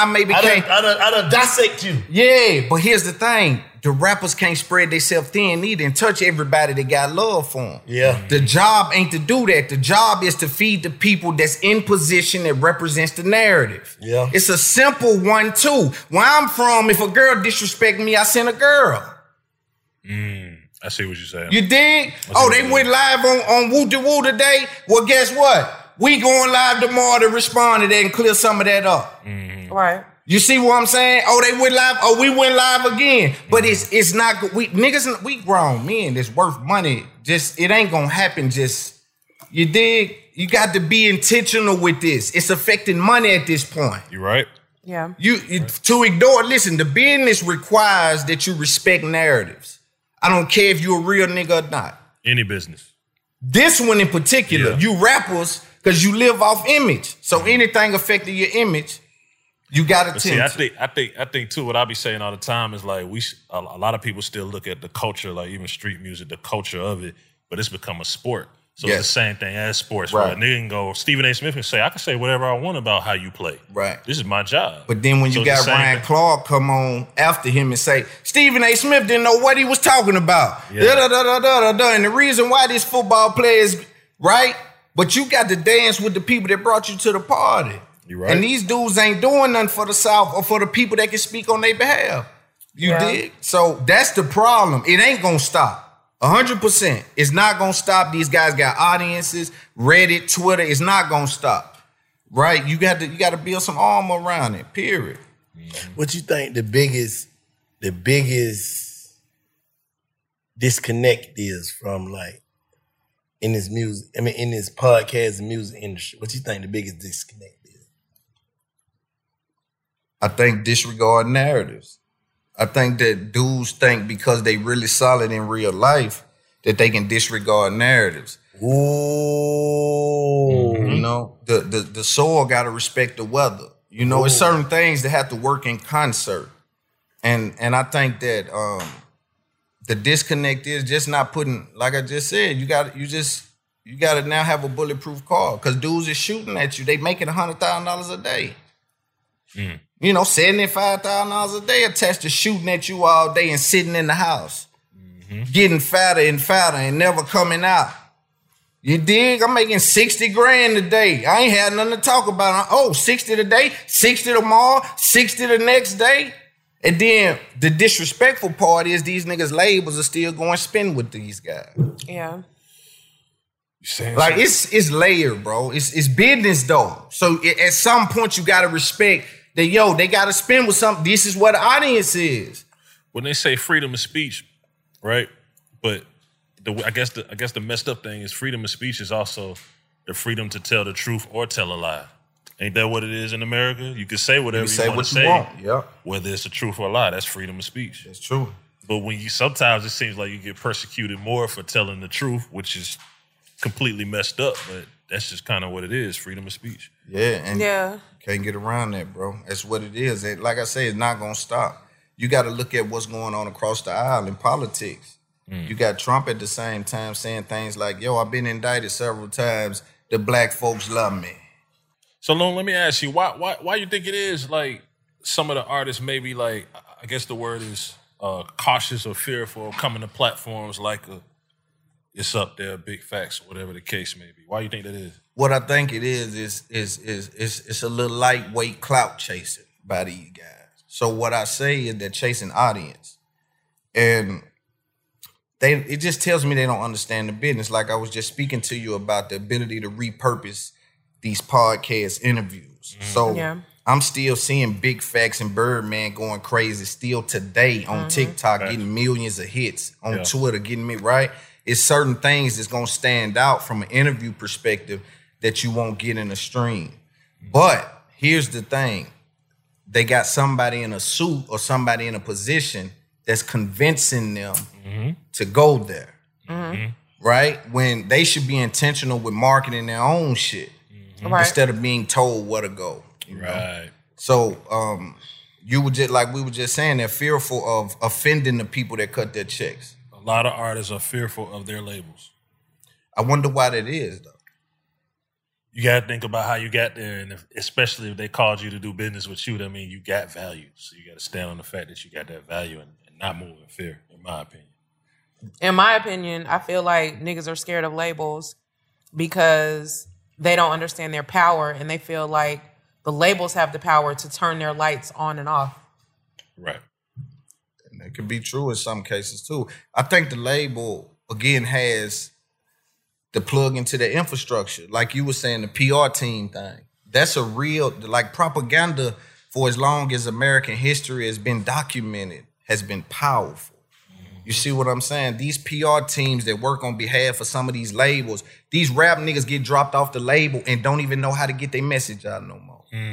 done dissect you. Yeah, but here's the thing. The rappers can't spread themselves thin either and touch everybody that got love for them. Yeah. The job ain't to do that. The job is to feed the people that's in position that represents the narrative. Yeah. It's a simple 1-2. Where I'm from, if a girl disrespect me, I send a girl. I see what you're saying. You dig? They went live on Woo De Woo today. Well, guess what? We going live tomorrow to respond to that and clear some of that up. Right. You see what I'm saying? They went live. We went live again. But it's not good. We grown men that's worth money. Just, it ain't gonna happen. Just, you dig? You got to be intentional with this. It's affecting money at this point. You right. Yeah. To ignore, listen, the business requires that you respect narratives. I don't care if you're a real nigga or not. Any business. This one in particular, you rappers, because you live off image. So anything affecting your image, you got to tend to. I think too, what I be saying all the time is like, a lot of people still look at the culture, like even street music, the culture of it, but it's become a sport. So it's the same thing as sports. Right. Where a nigga can go, Stephen A. Smith can say, I can say whatever I want about how you play. Right. This is my job. But then when you got Ryan Clark come on after him and say, Stephen A. Smith didn't know what he was talking about. And the reason why this football player is right, but you got to dance with the people that brought you to the party. You right. And these dudes ain't doing nothing for the South or for the people that can speak on their behalf. You dig? So that's the problem. It ain't gonna stop. 100%. It's not gonna stop. These guys got audiences, Reddit, Twitter. It's not gonna stop. Right? You got to build some armor around it. Period. What you think the biggest disconnect is from, like, in this music? I mean, in this podcast and music industry. What you think the biggest disconnect is? I think disregard narratives. I think that dudes think because they really solid in real life that they can disregard narratives. Ooh. You know, the soil got to respect the weather. You know, it's certain things that have to work in concert. And I think that the disconnect is just not putting, like I just said, you You got to now have a bulletproof car because dudes is shooting at you. They making $100,000 a day. You know, $75,000 a day attached to shooting at you all day and sitting in the house. Getting fatter and fatter and never coming out. You dig? I'm making 60 grand a day. I ain't had nothing to talk about. Oh, 60 today, 60 tomorrow, 60 the next day. And then the disrespectful part is these niggas' labels are still going spin with these guys. Yeah. Like it's layered, bro. It's business though. So at some point you gotta respect that. Yo, they gotta spin with something. This is what the audience is. When they say freedom of speech, right? But I guess the messed up thing is freedom of speech is also the freedom to tell the truth or tell a lie. Ain't that what it is in America? You can say whatever you want to say. Yeah. Whether it's the truth or a lie, that's freedom of speech. That's true. But when sometimes it seems like you get persecuted more for telling the truth, which is completely messed up, but that's just kind of what it is, freedom of speech. Yeah, and can't get around that, bro. That's what it is. And like I say, it's not going to stop. You got to look at what's going on across the aisle in politics. You got Trump at the same time saying things like, yo, I've been indicted several times. The black folks love me. So, Lone, let me ask you, why you think it is like some of the artists maybe like, I guess the word is cautious or fearful of coming to platforms like It's Up There, Big Facts, whatever the case may be. Why do you think that is? What I think it is it's a little lightweight clout chasing by these guys. So what I say is they're chasing audience. And it just tells me they don't understand the business. Like I was just speaking to you about the ability to repurpose these podcast interviews. So I'm still seeing Big Facts and Birdman going crazy still today on TikTok, getting millions of hits, on Twitter, getting me right. It's certain things that's going to stand out from an interview perspective that you won't get in a stream. But here's the thing. They got somebody in a suit or somebody in a position that's convincing them to go there. Right? When they should be intentional with marketing their own shit instead of being told where to go. You know? So you were just like we were just saying, they're fearful of offending the people that cut their checks. A lot of artists are fearful of their labels. I wonder why that is, though. You got to think about how you got there, and especially if they called you to do business with you, that means you got value. So you got to stand on the fact that you got that value and not move in fear, in my opinion. In my opinion, I feel like niggas are scared of labels because they don't understand their power, and they feel like the labels have the power to turn their lights on and off. Right. And that could be true in some cases, too. I think the label, again, has the plug into the infrastructure. Like you were saying, the PR team thing. That's a real, like propaganda for as long as American history has been documented, has been powerful. You see what I'm saying? These PR teams that work on behalf of some of these labels, these rap niggas get dropped off the label and don't even know how to get their message out no more.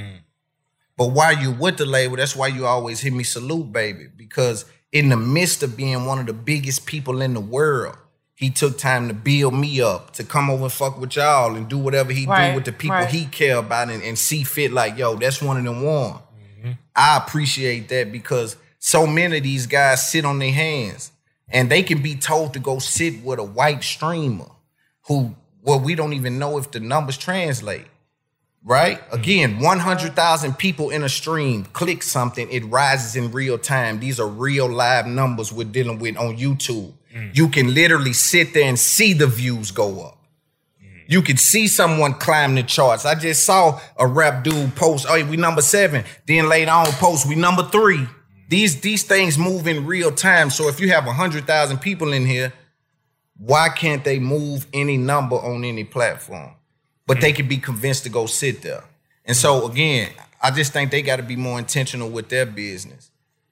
But while you with the label, that's why you always hear me salute, baby. Because in the midst of being one of the biggest people in the world, he took time to build me up, to come over and fuck with y'all and do whatever he do with the people he care about and see fit like, yo, that's one of them one. I appreciate that because so many of these guys sit on their hands and they can be told to go sit with a white streamer who, well, we don't even know if the numbers translate, right? Again, 100,000 people in a stream, click something, it rises in real time. These are real live numbers we're dealing with on YouTube. You can literally sit there and see the views go up. You can see someone climb the charts. I just saw a rap dude post, oh, we number 7. Then later on post, we number 3. These things move in real time. So if you have 100,000 people in here, why can't they move any number on any platform? But they can be convinced to go sit there. And so again, I just think they got to be more intentional with their business.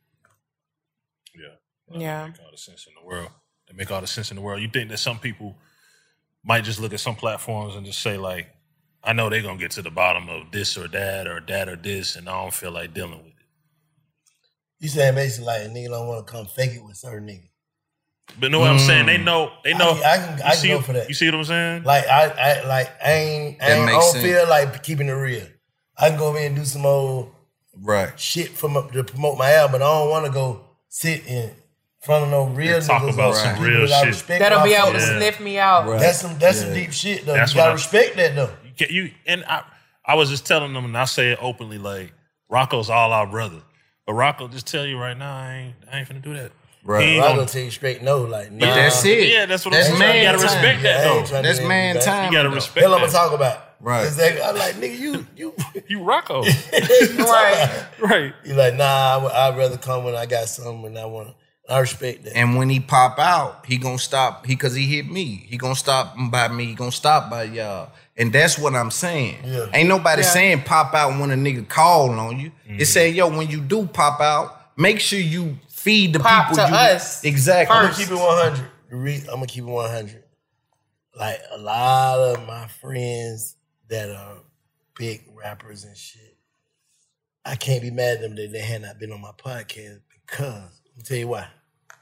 Yeah. Make all the sense in the world. They make all the sense in the world. You think that some people might just look at some platforms and just say, like, I know they're going to get to the bottom of this or that or this, and I don't feel like dealing with it. You saying basically like a nigga don't want to come fake it with certain niggas. But know what I'm saying? They know. I can go for that. You see what I'm saying? Like I don't feel like keeping it real. I can go over and do some old shit to promote my album, but I don't want to go sit and front of no real niggas. Talk about some real shit. That'll be able to sniff me out. Right. That's some deep shit though. That's you gotta respect that though. I was just telling them, and I say it openly, like Rocco's all our brother. But Rocco just tell you right now, I ain't finna do that. Right. Rocco tell you straight no, like nah. That's it. Yeah, that's what I'm saying. You gotta respect that though. That's man time. You gotta respect Hell, that. I'm gonna talk about. Right. Exactly. I'm like, nigga, you Rocco. Right. You like, nah, I'd rather come when I got something and I respect that. And when he pop out, he gonna stop. Cause he hit me. He gonna stop by me. He gonna stop by y'all. And that's what I'm saying. Yeah. Ain't nobody saying pop out when a nigga call on you. It's saying, yo, when you do pop out, make sure you feed the Pop people. to us. Exactly. I'm gonna keep it 100. I'm gonna keep it 100. Like a lot of my friends that are big rappers and shit, I can't be mad at them that they had not been on my podcast because let me tell you why.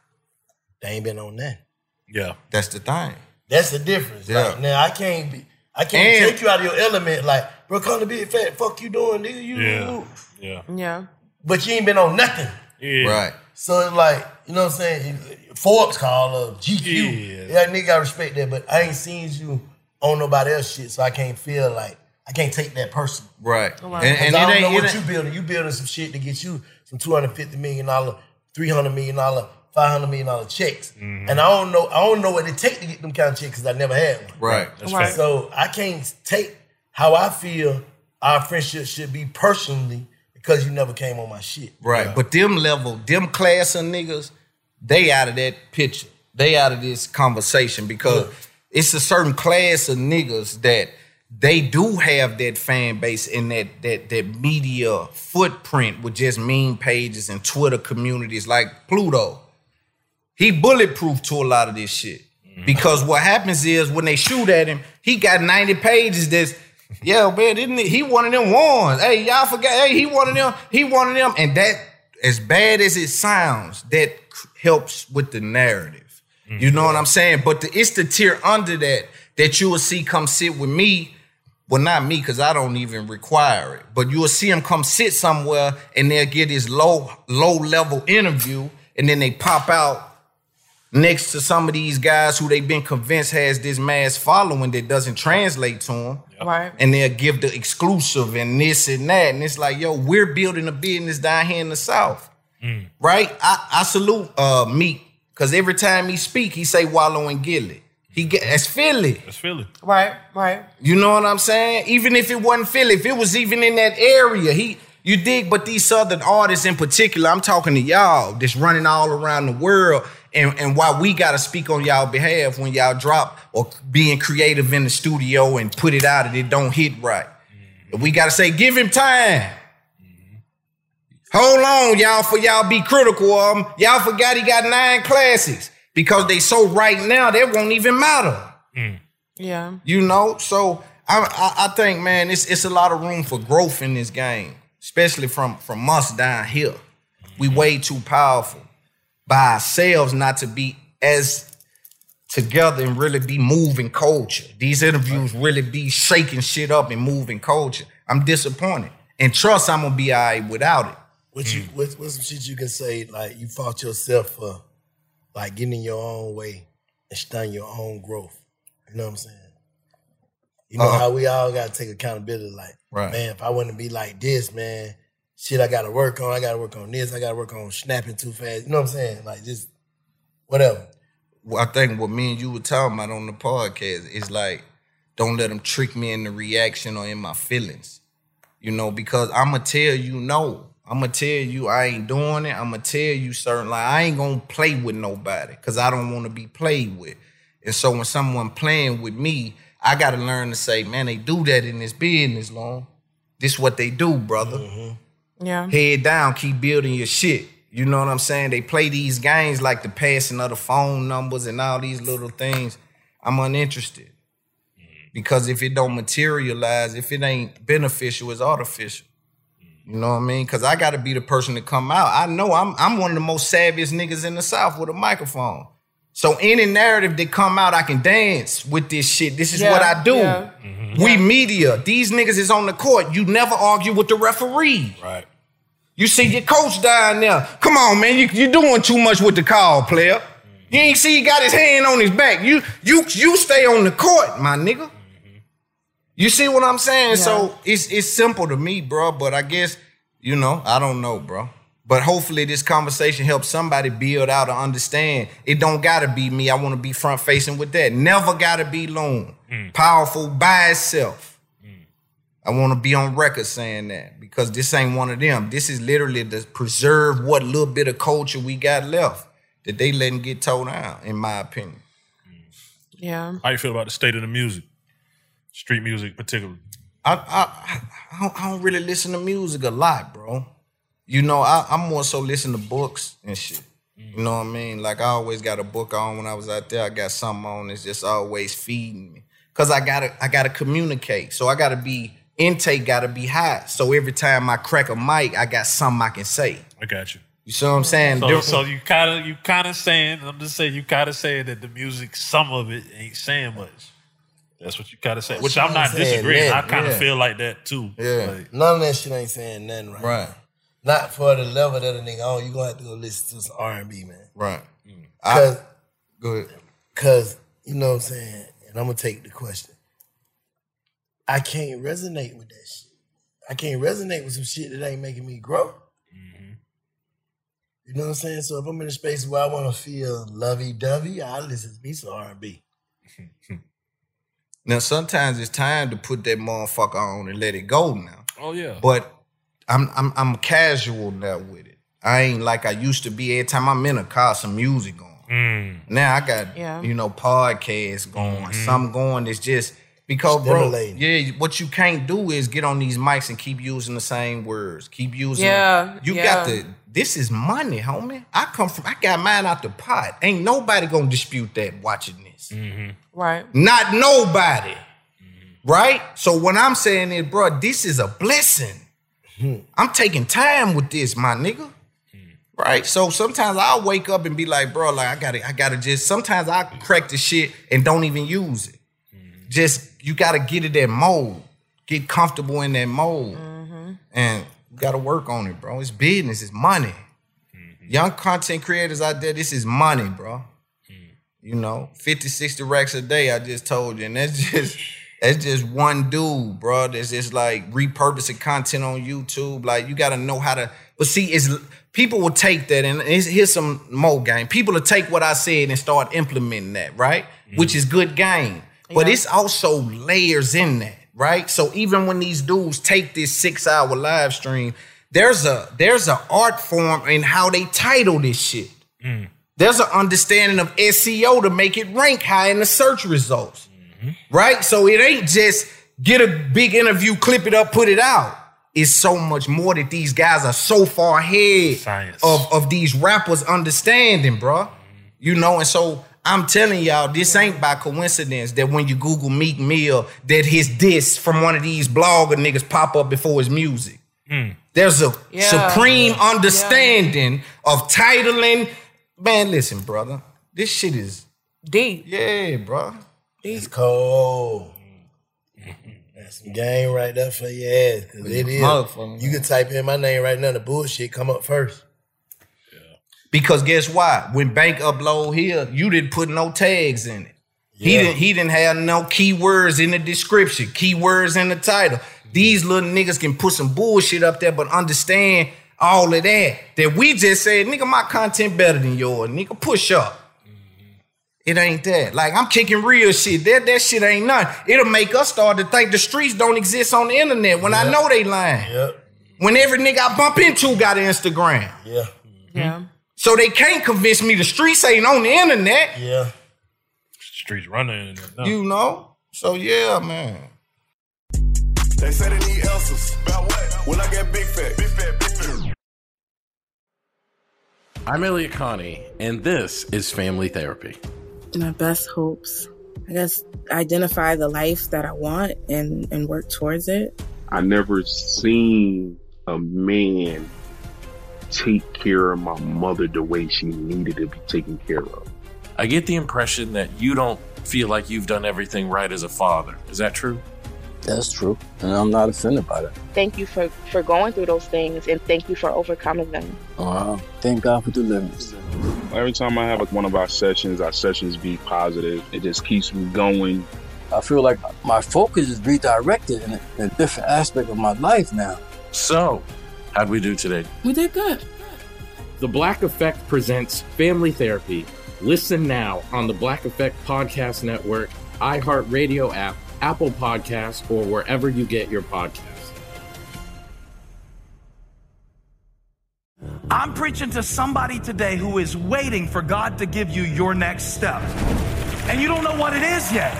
They ain't been on that. Yeah. That's the thing. That's the difference. Yeah. Like, now I can't take you out of your element. Like, bro, come to be fat. Fuck you doing, nigga. Yeah. But you ain't been on nothing. Yeah. Right. So it's like, you know what I'm saying? Forbes call GQ. Yeah, nigga, gotta respect that. But I ain't seen you on nobody else shit, so I can't feel like I can't take that person. Right. And I don't know what you building. You building some shit to get you some $250 million, $300 million, $500 million checks. And I don't know what it take to get them kind of checks because I never had one. Right. That's fact. So I can't take how I feel our friendship should be personally because you never came on my shit. Right. Yeah. But them class of niggas, they out of that picture. They out of this conversation because it's a certain class of niggas that they do have that fan base and that media footprint with just meme pages and Twitter communities like Pluto. He bulletproof to a lot of this shit. Because what happens is when they shoot at him, he got 90 pages that's, yeah, man, didn't he one of them ones. Hey, y'all forgot, hey, he one of them. And that, as bad as it sounds, that helps with the narrative. You know what I'm saying? But it's the tier under that you will see come sit with me. Well, not me, because I don't even require it. But you will see him come sit somewhere and they'll get his low-level interview and then they pop out next to some of these guys who they've been convinced has this mass following that doesn't translate to them. Right. And they'll give the exclusive and this and that. And it's like, yo, we're building a business down here in the South. Right? I salute Meek, because every time he speak, he say Wallow and Gilly. That's Philly. That's Philly. Right. You know what I'm saying? Even if it wasn't Philly, if it was even in that area, you dig, but these Southern artists in particular, I'm talking to y'all that's running all around the world. And why we gotta speak on y'all behalf when y'all drop or being creative in the studio and put it out and it don't hit right. We gotta say, give him time. Hold on, y'all, for y'all be critical of him. Y'all forgot he got 9 classics because they so right now, that won't even matter. Yeah. You know, so I think, man, it's a lot of room for growth in this game, especially from us down here. We way too powerful by ourselves not to be as together and really be moving culture. These interviews really be shaking shit up and moving culture. I'm disappointed. And trust I'm gonna be all right without it. What's some shit you can say, like you fought yourself for like getting in your own way and stunning your own growth? You know what I'm saying? You know how we all gotta take accountability, like, man, if I want to be like this, man, shit I gotta work on. I gotta work on this. I gotta work on snapping too fast. You know what I'm saying? Like just whatever. Well, I think what me and you were talking about on the podcast is like, don't let them trick me in the reaction or in my feelings. You know, because I'm going to tell you no. I'm going to tell you I ain't doing it. I'm going to tell you certain, like, I ain't going to play with nobody because I don't want to be played with. And so when someone playing with me, I got to learn to say, man, they do that in this business, Long. This what they do, brother. Yeah. Head down, keep building your shit. You know what I'm saying? They play these games like the passing of the phone numbers and all these little things. I'm uninterested. Because if it don't materialize, if it ain't beneficial, it's artificial. You know what I mean? Because I got to be the person to come out. I know I'm one of the most savviest niggas in the South with a microphone. So any narrative that come out, I can dance with this shit. This is what I do. Yeah. We media. These niggas is on the court. You never argue with the referee. Right. You see your coach down there. Come on, man. You doing too much with the call, player. You ain't see he got his hand on his back. You stay on the court, my nigga. You see what I'm saying? Yeah. So it's simple to me, bro. But I guess, I don't know, bro. But hopefully this conversation helps somebody build out or understand. It don't gotta be me. I want to be front facing with that. Never gotta be Loon. Powerful by itself. I want to be on record saying that because this ain't one of them. This is literally to preserve what little bit of culture we got left that they letting get tore down, in my opinion. Yeah. How you feel about the state of the music? Street music particularly? I don't really listen to music a lot, bro. I'm more so listen to books and shit. You know what I mean? Like I always got a book on when I was out there. I got something on that's just always feeding me. Cause I gotta communicate. So intake gotta be high. So every time I crack a mic, I got something I can say. I got you. You see what I'm saying? So you kind of saying, I'm just saying, you kind of saying that the music, some of it ain't saying much. That's what you kind of say. Which I'm not disagreeing. I kind of feel like that too. Yeah. Like, none of that shit ain't saying nothing right. Not for the level that a nigga on. You gonna have to go listen to some R&B, man. Right. Go ahead. Cause you know what I'm saying, and I'm gonna take the question. I can't resonate with that shit. I can't resonate with some shit that ain't making me grow. You know what I'm saying? So if I'm in a space where I want to feel lovey-dovey, I listen to me some R&B. Now, sometimes it's time to put that motherfucker on and let it go now. Oh, yeah. But I'm casual now with it. I ain't like I used to be. Every time I'm in a car, some music going. Now I got, podcasts going, something going that's just, because, bro, what you can't do is get on these mics and keep using the same words. Keep using got to, this is money, homie. I got mine out the pot. Ain't nobody gonna dispute that watching this. Right. Not nobody. Right? So what I'm saying is, bro, this is a blessing. I'm taking time with this, my nigga. Right? So sometimes I'll wake up and be like, bro, like I gotta just, sometimes I crack the shit and don't even use it. Just, you gotta get in that mode. Get comfortable in that mode. And you gotta work on it, bro. It's business, it's money. Young content creators out there, this is money, bro. 50, 60 racks a day, I just told you. And that's just one dude, bro. That's just like repurposing content on YouTube. Like, you gotta know how to, but see, people will take that, and here's some more game. People will take what I said and start implementing that, right? Which is good game. But it's also layers in that, right? So even when these dudes take this 6-hour live stream, there's a art form in how they title this shit. There's an understanding of SEO to make it rank high in the search results, right? So it ain't just get a big interview, clip it up, put it out. It's so much more that these guys are so far ahead of these rappers understanding, bro. And so I'm telling y'all, this ain't by coincidence that when you Google Meek Mill, that his diss from one of these blogger niggas pop up before his music. There's a supreme understanding of titling. Man, listen, brother. This shit is deep. Yeah, bro. It's cold. That's some game right there for your ass. Cause it is. You can type in my name right now, the bullshit come up first. Because guess what? When Bank upload here, you didn't put no tags in it. He didn't have no keywords in the description, keywords in the title. These little niggas can put some bullshit up there, but understand all of that. That we just said, nigga, my content better than yours. Nigga, push up. It ain't that. Like, I'm kicking real shit. That shit ain't nothing. It'll make us start to think the streets don't exist on the internet when I know they lying. When every nigga I bump into got an Instagram. Yeah. So they can't convince me the streets ain't on the internet. Yeah. Streets run the internet. No. You know? So yeah, man. They say they need answers. About what? When I get big fat. Big fat, big fat. I'm Elliot Connie, and this is Family Therapy. My best hopes. I guess identify the life that I want and work towards it. I never seen a man take care of my mother the way she needed to be taken care of. I get the impression that you don't feel like you've done everything right as a father. Is that true? That's true. And I'm not offended by that. Thank you for going through those things, and thank you for overcoming them. Wow. Thank God for deliverance. Every time I have one of our sessions be positive. It just keeps me going. I feel like my focus is redirected in a different aspect of my life now. So, how'd we do today? We did good. The Black Effect presents Family Therapy. Listen now on the Black Effect Podcast Network, iHeartRadio app, Apple Podcasts, or wherever you get your podcasts. I'm preaching to somebody today who is waiting for God to give you your next step. And you don't know what it is yet.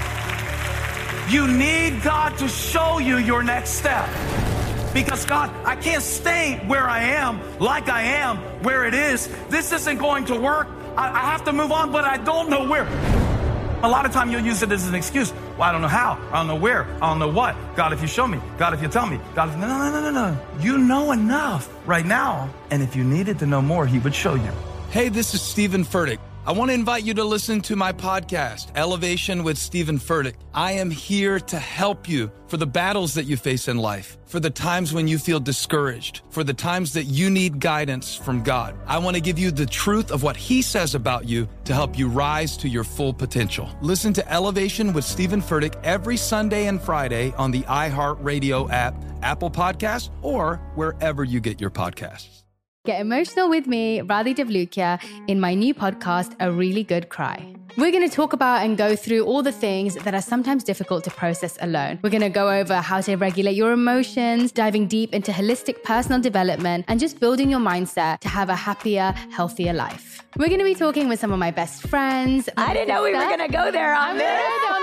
You need God to show you your next step. Because God, I can't stay where I am, like I am, where it is. This isn't going to work. I have to move on, but I don't know where. A lot of time you'll use it as an excuse. Well, I don't know how. I don't know where. I don't know what. God, if you show me. God, if you tell me. God, if... No. You know enough right now. And if you needed to know more, he would show you. Hey, this is Stephen Furtick. I want to invite you to listen to my podcast, Elevation with Stephen Furtick. I am here to help you for the battles that you face in life, for the times when you feel discouraged, for the times that you need guidance from God. I want to give you the truth of what he says about you to help you rise to your full potential. Listen to Elevation with Stephen Furtick every Sunday and Friday on the iHeartRadio app, Apple Podcasts, or wherever you get your podcasts. Get emotional with me, Radhi Devlukia, in my new podcast, A Really Good Cry. We're going to talk about and go through all the things that are sometimes difficult to process alone. We're going to go over how to regulate your emotions, diving deep into holistic personal development, and just building your mindset to have a happier, healthier life. We're going to be talking with some of my best friends. I didn't know we were going to go there on this.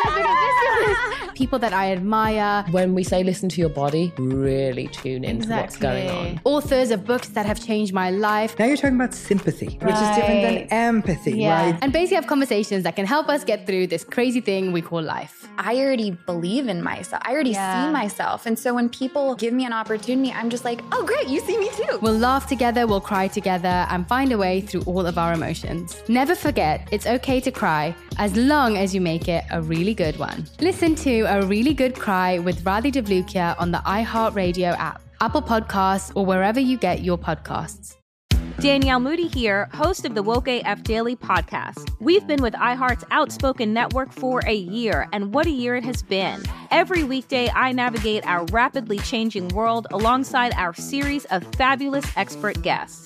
People that I admire. When we say listen to your body, really tune into what's going on. Authors of books that have changed my life. Now you're talking about sympathy, which is different than empathy, right? And basically have conversations that can help us get through this crazy thing we call life. I already believe in myself. I already see myself. And so when people give me an opportunity, I'm just like, oh, great, you see me too. We'll laugh together, we'll cry together, and find a way through all of our emotions. Never forget, it's okay to cry, as long as you make it a really good one. Listen to A Really Good Cry with Radhi Devlukia on the iHeartRadio app, Apple Podcasts, or wherever you get your podcasts. Danielle Moody here, host of the Woke AF Daily podcast. We've been with iHeart's Outspoken Network for a year, and what a year it has been. Every weekday, I navigate our rapidly changing world alongside our series of fabulous expert guests.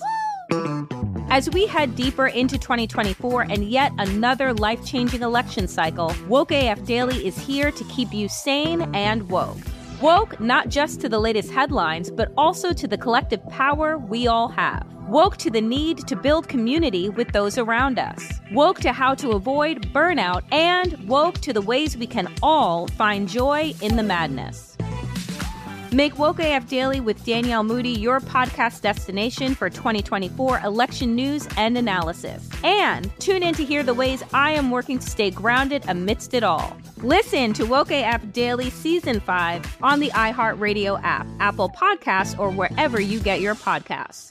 As we head deeper into 2024 and yet another life-changing election cycle, Woke AF Daily is here to keep you sane and woke. Woke not just to the latest headlines, but also to the collective power we all have. Woke to the need to build community with those around us. Woke to how to avoid burnout, and woke to the ways we can all find joy in the madness. Make Woke AF Daily with Danielle Moody your podcast destination for 2024 election news and analysis. And tune in to hear the ways I am working to stay grounded amidst it all. Listen to Woke AF Daily Season 5 on the iHeartRadio app, Apple Podcasts, or wherever you get your podcasts.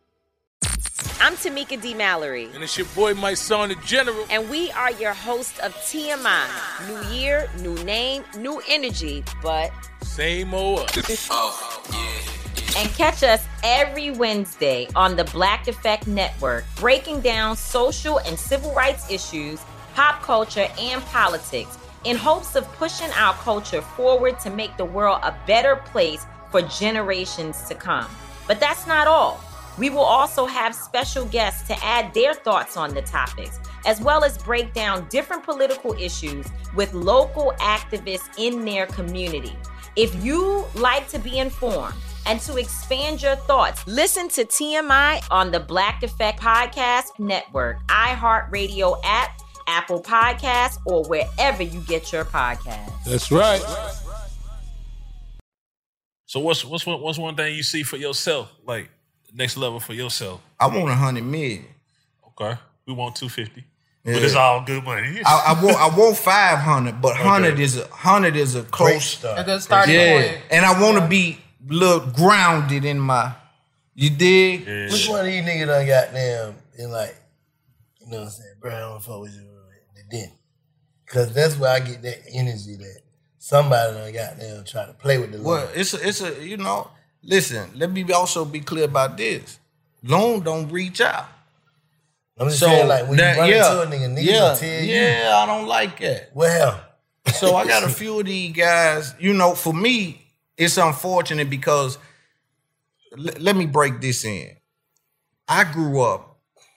I'm Tamika D. Mallory. And it's your boy, my son, the General. And we are your hosts of TMI. New year, new name, new energy, but same old us. Oh, yeah. And catch us every Wednesday on the Black Effect Network, breaking down social and civil rights issues, pop culture, and politics, in hopes of pushing our culture forward to make the world a better place for generations to come. But that's not all. We will also have special guests to add their thoughts on the topics, as well as break down different political issues with local activists in their community. If you like to be informed and to expand your thoughts, listen to TMI on the Black Effect Podcast Network, iHeartRadio app, Apple Podcasts, or wherever you get your podcasts. That's right. So what's one thing you see for yourself, like next level for yourself? I want 100 million. Okay, we want 250, but it's all good money. I want 500, but 100 is a close start. A good starting point. And I want to be look grounded in my. You dig? Yeah. Which one of these niggas done got them in like, you know what I'm saying, bro? I don't fuck with you then, because that's where I get that energy that somebody done got there try to play with the Loon. Well, it's a you know. Listen, let me also be clear about this. Loon don't reach out. I'm just saying, like, when you run into a nigga will tell you. Yeah, I don't like that. Well, so I got a few of these guys. You know, for me, it's unfortunate because let me break this in. I grew up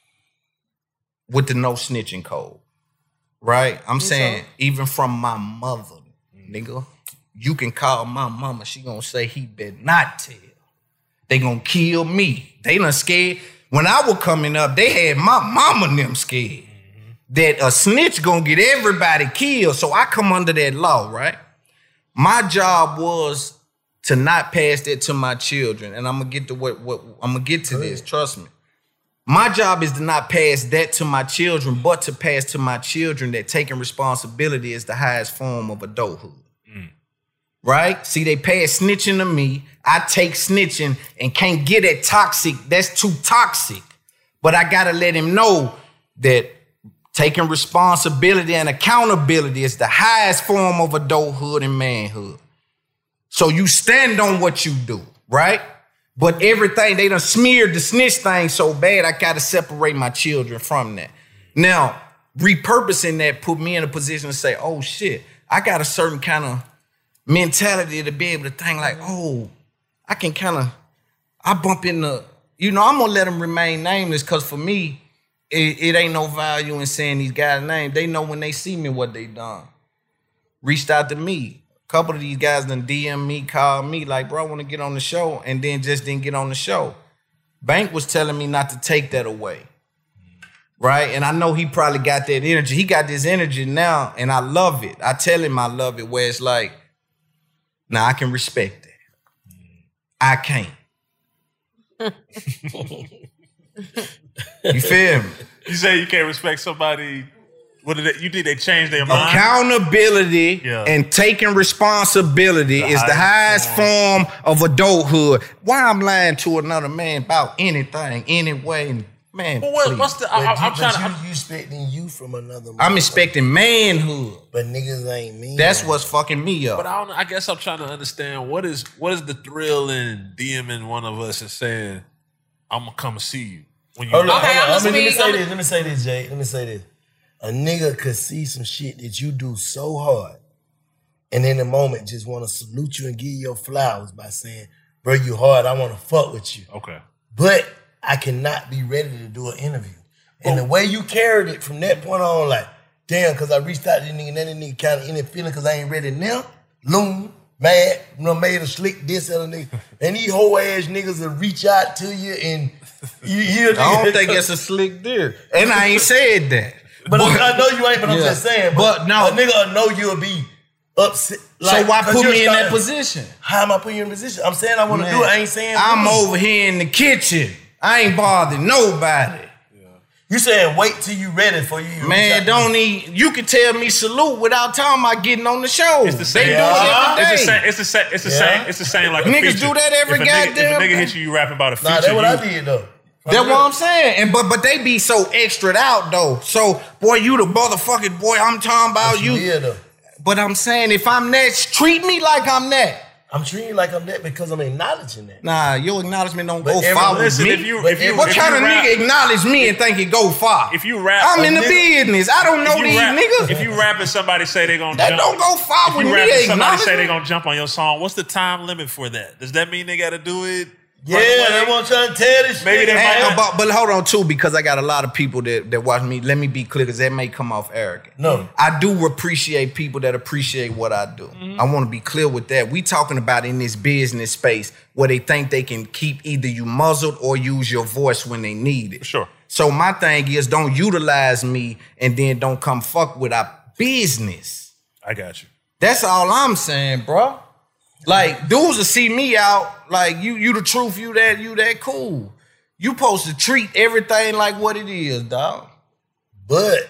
with the no snitching code, right? I'm saying even from my mother, nigga. You can call my mama. She gonna say he better not tell. They gonna kill me. They done scared. When I was coming up, they had my mama and them scared that a snitch gonna get everybody killed. So I come under that law, right? My job was to not pass that to my children, and I'm gonna get to what I'm gonna get to this. Trust me. My job is to not pass that to my children, but to pass to my children that taking responsibility is the highest form of adulthood. Right? See, they pass snitching to me. I take snitching and can't get it toxic. That's too toxic. But I gotta let him know that taking responsibility and accountability is the highest form of adulthood and manhood. So you stand on what you do, right? But everything, they done smeared the snitch thing so bad, I gotta separate my children from that. Now, repurposing that put me in a position to say, oh shit, I got a certain kind of mentality to be able to think like, oh, I can kind of, I bump in the, you know, I'm gonna let them remain nameless because for me, it ain't no value in saying these guys' names. They know when they see me what they done. Reached out to me. A couple of these guys done DM me, called me like, bro, I want to get on the show, and then just didn't get on the show. Bank was telling me not to take that away. Right? And I know he probably got that energy. He got this energy now, and I love it. I tell him I love it where it's like, now I can respect that. I can't. You feel me? You say you can't respect somebody. What did you think they changed their mind? Accountability and taking responsibility is the highest form of adulthood. Why I'm lying to another man about anything, anyway, man. But what's the? I'm trying to. You expecting you from another man. I'm expecting manhood. But niggas ain't mean. That's what's fucking me up. But I guess I'm trying to understand what is the thrill in DMing one of us and saying, I'm gonna come see you. When you let me say this, Jay. Let me say this. A nigga could see some shit that you do so hard, and in the moment just want to salute you and give you your flowers by saying, bro, you hard, I want to fuck with you. Okay. But I cannot be ready to do an interview. And the way you carried it from that point on, like, damn, because I reached out to this nigga, and that nigga kind of in it feeling because I ain't ready now. Loon, mad, made a slick diss at a nigga. And these whole ass niggas will reach out to you and you I don't think it's a slick diss. And I ain't said that. But I know you ain't, but I'm just saying. But no. A nigga know you'll be upset. Like, so why put me in that position? How am I putting you in a position? I'm saying I want to do it. I ain't saying I'm over here in the kitchen. I ain't bothering nobody. You saying wait till you ready for you. Man, don't need. You can tell me salute without talking about getting on the show. It's the same. They do it every day. It's the same. Like niggas do that every goddamn. If a nigga hit you rapping about a feature. Nah, that's what I did though. That's what I'm saying. And but they be so extra'd out though. So boy, you the motherfucking boy. I'm talking about you. Yeah, but I'm saying if I'm that, treat me like I'm that. I'm treating you like I'm that because I'm acknowledging that. Nah, your acknowledgement don't go far with me. What kind of rap, nigga acknowledge me and think it go far? If you rap, I'm in the business. I don't know these niggas. If you rap and somebody say they gonna that jump, don't go far with me. If somebody say they gonna jump on your song, what's the time limit for that? Does that mean they got to do it? Yeah, they want to try to tell this shit. Maybe they might. But hold on too, because I got a lot of people that watch me. Let me be clear, because that may come off arrogant. No, I do appreciate people that appreciate what I do. Mm-hmm. I want to be clear with that. We talking about in this business space where they think they can keep either you muzzled or use your voice when they need it. Sure. So my thing is, don't utilize me and then don't come fuck with our business. I got you. That's all I'm saying, bro. Like, dudes will see me out, like, you the truth, you that cool. You supposed to treat everything like what it is, dog. But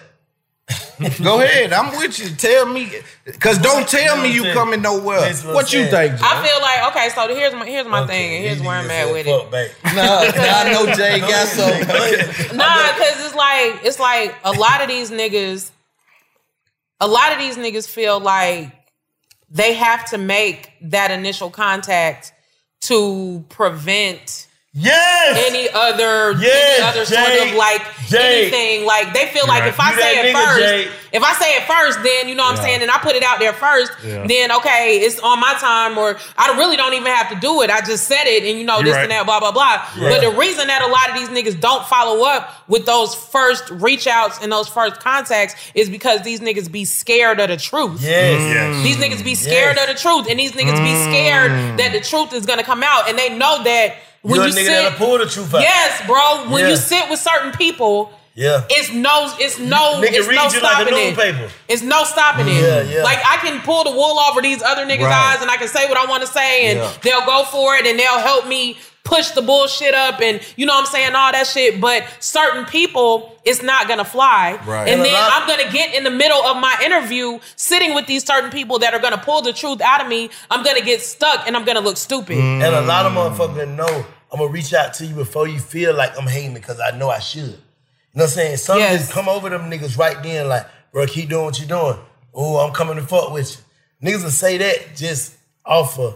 go ahead, I'm with you. Tell me, because don't tell me you coming nowhere. What you think, Jay? I feel like, okay, so here's my thing, and here's where I'm at with it. Nah, I know Jay got something. Nah, because it's like a lot of these niggas feel like they have to make that initial contact to prevent any other sort of like anything. Like they feel like if I say it first, then you know what I'm saying, and I put it out there first, then okay, it's on my time, or I really don't even have to do it. I just said it, and you know this and that, blah blah blah. But the reason that a lot of these niggas don't follow up with those first reach outs and those first contacts is because these niggas be scared of the truth. These niggas be scared of the truth, and these niggas be scared that the truth is gonna come out, and they know that. When you sit, that'll pull the truth out. Yes, bro. When you sit with certain people, it's no stopping it. It's no stopping it. Like I can pull the wool over these other niggas' eyes, and I can say what I want to say, and they'll go for it, and they'll help me push the bullshit up, and you know what I'm saying, all that shit. But certain people, it's not gonna fly. And then I'm gonna get in the middle of my interview, sitting with these certain people that are gonna pull the truth out of me. I'm gonna get stuck, and I'm gonna look stupid. And a lot of motherfuckers know I'm gonna reach out to you before you feel like I'm hating because I know I should. You know what I'm saying? Some just come over them niggas right then, like, bro, keep doing what you doing. Oh, I'm coming to fuck with you. Niggas will say that just off of,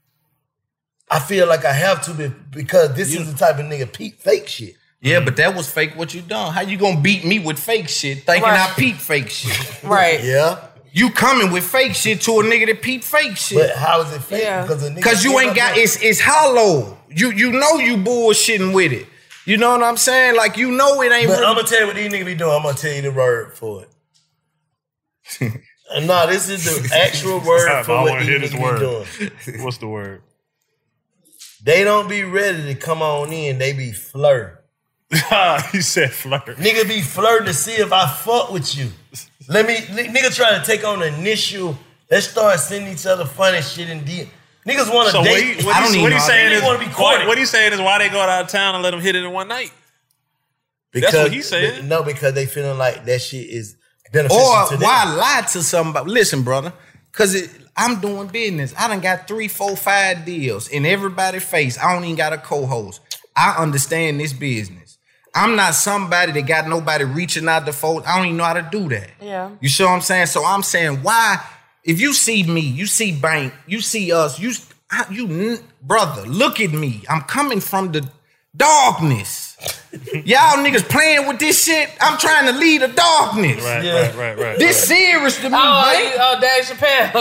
I feel like I have to because this is the type of nigga peep fake shit. Yeah, but that was fake what you done. How you gonna beat me with fake shit thinking I peep fake shit? Yeah. You coming with fake shit to a nigga that peep fake shit. But how is it fake? Because you ain't got, it's hollow. You know you bullshitting with it. You know what I'm saying? Like, you know it ain't But real. I'm gonna tell you what these niggas be doing. I'm gonna tell you the word for it. No, this is the actual word for what these niggas be doing. What's the word? They don't be ready to come on in. They be flirting. You said flirt. Nigga be flirting to see if I fuck with you. Nigga trying to take on the initial. Let's start sending each other funny shit and deal. Niggas want to date. What he's saying is why they go out of town and let them hit it in one night. That's what he's saying. No, because they feeling like that shit is beneficial to them. Or why lie to somebody? Listen, brother, because I'm doing business. I done got 3, 4, 5 deals in everybody's face. I don't even got a co-host. I understand this business. I'm not somebody that got nobody reaching out the phone. I don't even know how to do that. Yeah. You see what I'm saying? So I'm saying, why? If you see me, you see Bank, you see us, brother, look at me. I'm coming from the darkness. Y'all niggas playing with this shit. I'm trying to lead the darkness. Right. This serious to me, man. Oh, Dave Chappelle.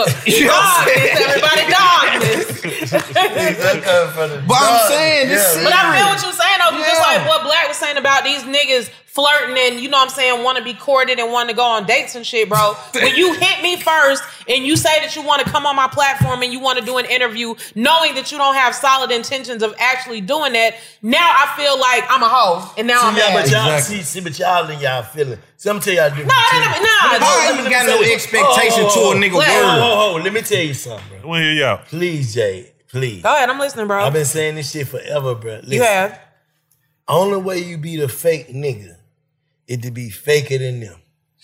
Darkness, everybody darkness. But I'm saying this serious. But I feel what you're saying, though. Just like what Black was saying about these niggas flirting and, you know what I'm saying, want to be courted and want to go on dates and shit, bro. When you hit me first and you say that you want to come on my platform and you want to do an interview, knowing that you don't have solid intentions of actually doing that, now I feel like I'm a hoe. And now I'm mad. But y'all in y'all feeling. See, I'm tell y'all different. I ain't got no expectation to a nigga word. Let me tell you something, bro. I want to hear y'all. Please, Jay. Please. Go ahead, I'm listening, bro. I've been saying this shit forever, bro. Listen, you have. Only way you be the fake nigga is to be faker than them.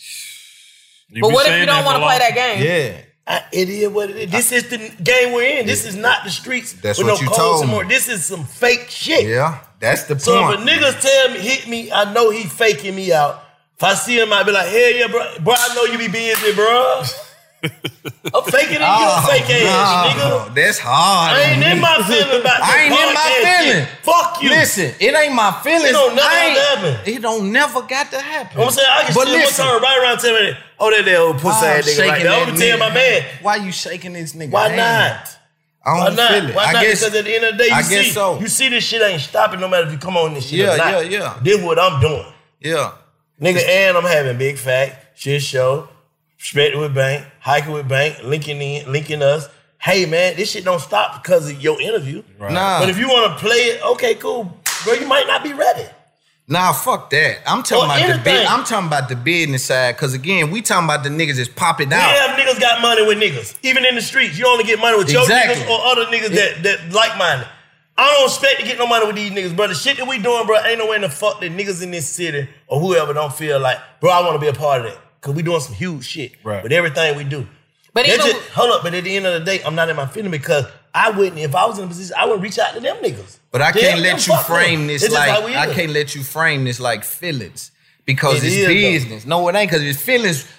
But what if you don't want to play that game? Yeah. It is what it is. This is the game we're in. This is not the streets. That's with what no you told me. More. This is some fake shit. Yeah, that's the point. So if a nigga tell me, hit me, I know he faking me out. If I see him, I be like, hell yeah, bro, I know you be busy, bro. I'm faking it, you fake ass, nigga. That's hard. I ain't in my feeling about that. I ain't in my feeling. Shit. Fuck you. Listen, it ain't my feelings. It don't never happen. It don't never got to happen. I'm saying I can still turn right around tell me, that old pussy ass nigga right there. I'm gonna tell my man. Why you shaking this nigga? Why not? I don't feel it. Why not? Because at the end of the day, you see this shit ain't stopping no matter if you come on this shit or not. Yeah. This what I'm doing. Yeah. Nigga, and I'm having big fact, shit show, Spectre with Bank, Hiking with Bank, linking us. Hey man, this shit don't stop because of your interview. Right. Nah. But if you want to play it, okay, cool. Bro, you might not be ready. Nah, fuck that. I'm talking about the business side, because again, we talking about the niggas that's popping out. We have niggas got money with niggas. Even in the streets, you only get money with your niggas or other niggas that like-minded. I don't expect to get no money with these niggas, bro. The shit that we doing, bro, ain't no way in the fuck that niggas in this city or whoever don't feel like, bro, I want to be a part of that. Because we doing some huge shit with everything we do. But but at the end of the day, I'm not in my feeling because I wouldn't, if I was in a position, I wouldn't reach out to them niggas. But I can't let you frame this like, I can't let you frame this like feelings. Because it's business. No, it ain't, because it's feelings.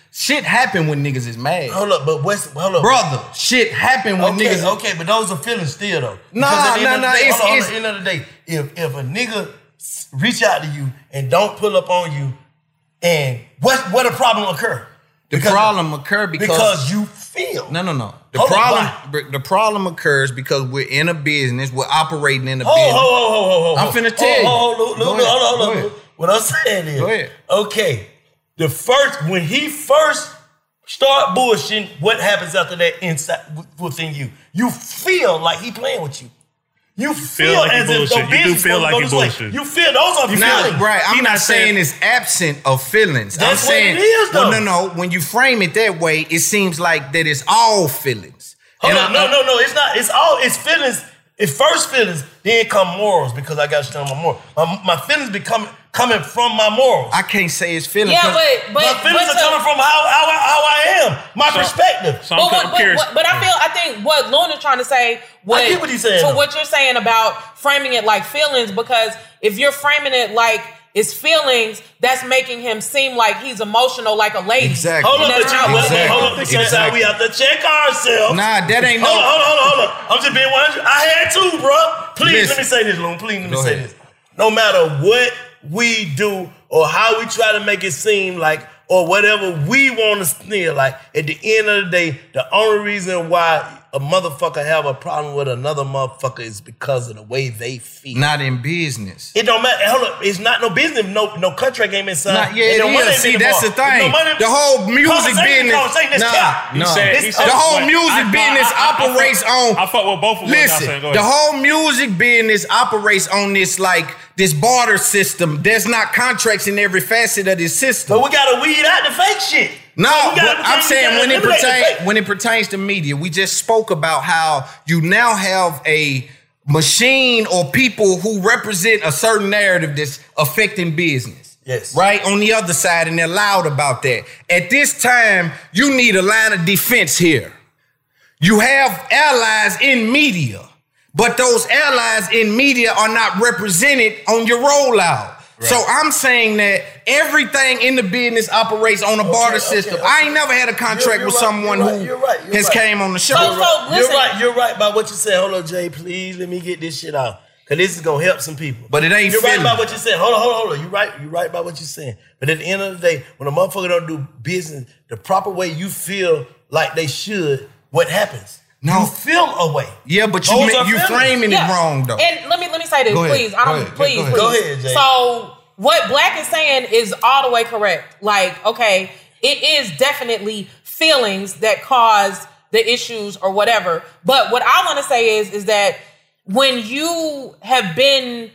Shit happen when niggas is mad. Hold up. Brother, shit happen when niggas. Okay, but those are feelings still though. Nah. At the end of the day, if a nigga reach out to you and don't pull up on you, and what a problem occur? The problem occur because you feel. No. The problem occurs because we're in a business. We're operating in a business. Hold. I'm finna tell you. Hold on. What I'm saying is, go ahead. Okay, when he first start bullshitting, what happens after that inside within you? You feel like he playing with you. You feel like as if the business you do feel like he bullshit. You feel those are feelings. Right. I'm not saying it's absent of feelings. That's I'm saying, what it is, though. Well, no. When you frame it that way, it seems like that it's all feelings. No. It's not. It's feelings. It's first feelings, then come morals because I got to stand on my morals. My feelings coming from my morals. I can't say it's feelings. Yeah, but my feelings are coming from how I am, my perspective. But I think what Luna's trying to say. I get what he's saying. So what you're saying about framing it like feelings, because if you're framing it like it's feelings, that's making him seem like he's emotional, like a lady. Exactly. Hold up, that's how we have to check ourselves. Nah, that ain't Hold on. I'm just being 100. I had to, bro. Please let me say this, Loon. Please let me say this. No matter what we do or how we try to make it seem like or whatever we want to sneer like, at the end of the day, the only reason why a motherfucker have a problem with another motherfucker is because of the way they feel. Not in business. It don't matter. Hold up. It's not no business. No contract ain't inside. It is. See, that's the thing. The whole music business. The whole music business operates on. I fuck with both of them. Listen, the whole music business operates on this barter system. There's not contracts in every facet of this system. But we gotta weed out the fake shit. No, I'm saying when it pertains to media, we just spoke about how you now have a machine or people who represent a certain narrative that's affecting business. Yes. Right? On the other side, and they're loud about that. At this time, you need a line of defense here. You have allies in media, but those allies in media are not represented on your rollout. Right. So I'm saying that everything in the business operates on a barter system. I ain't never had a contract with someone who has came on the show. You're right about what you said. Hold on, Jay, please let me get this shit out. Cause this is gonna help some people. But it ain't You're right about what you said. Hold on. You're right about what you're saying. But at the end of the day, when a motherfucker don't do business the proper way you feel like they should, what happens? No. You feel a way. Yeah, but you framing it wrong though. And let me say this, please. Please. Go ahead, Jay. So what Black is saying is all the way correct. Like, okay, it is definitely feelings that cause the issues or whatever. But what I want to say is that when you have been,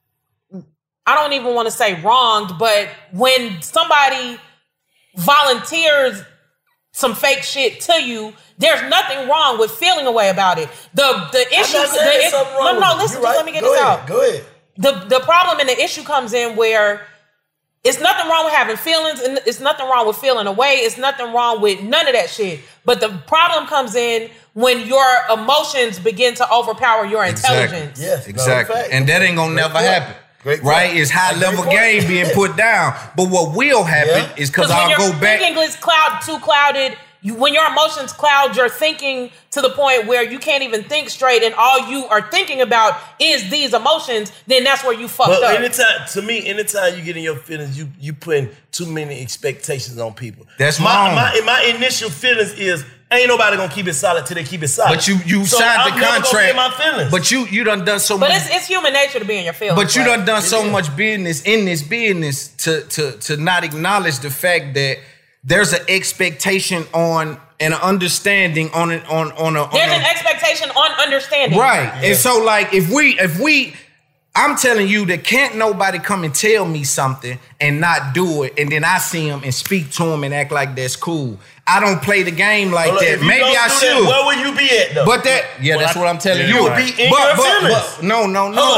I don't even want to say wronged, but when somebody volunteers some fake shit to you, there's nothing wrong with feeling a way about it. The issue, listen, let me get this out. Go ahead. The problem and the issue comes in where it's nothing wrong with having feelings, and it's nothing wrong with feeling a way. It's nothing wrong with none of that shit. But the problem comes in when your emotions begin to overpower your intelligence. Yes, exactly. And that ain't gonna never happen. Right? It's high level game being put down. But what will happen is because I'll go back. Thinking is too clouded. When your emotions cloud your thinking to the point where you can't even think straight and all you are thinking about is these emotions, then that's where you fucked up. Anytime you get in your feelings, you putting too many expectations on people. That's wrong. My initial feelings is ain't nobody gonna keep it solid till they keep it solid. But you signed the contract. My feelings. But you done so much. But it's human nature to be in your feelings. But you done so much business in this business to not acknowledge the fact that there's an expectation on and an understanding on an expectation on understanding. Right. Yeah. And so like if we I'm telling you that can't nobody come and tell me something and not do it, and then I see him and speak to him and act like that's cool. I don't play the game like that. Maybe I should. Where will you be at though? But that's what I'm telling you. You would be in your feelings. No.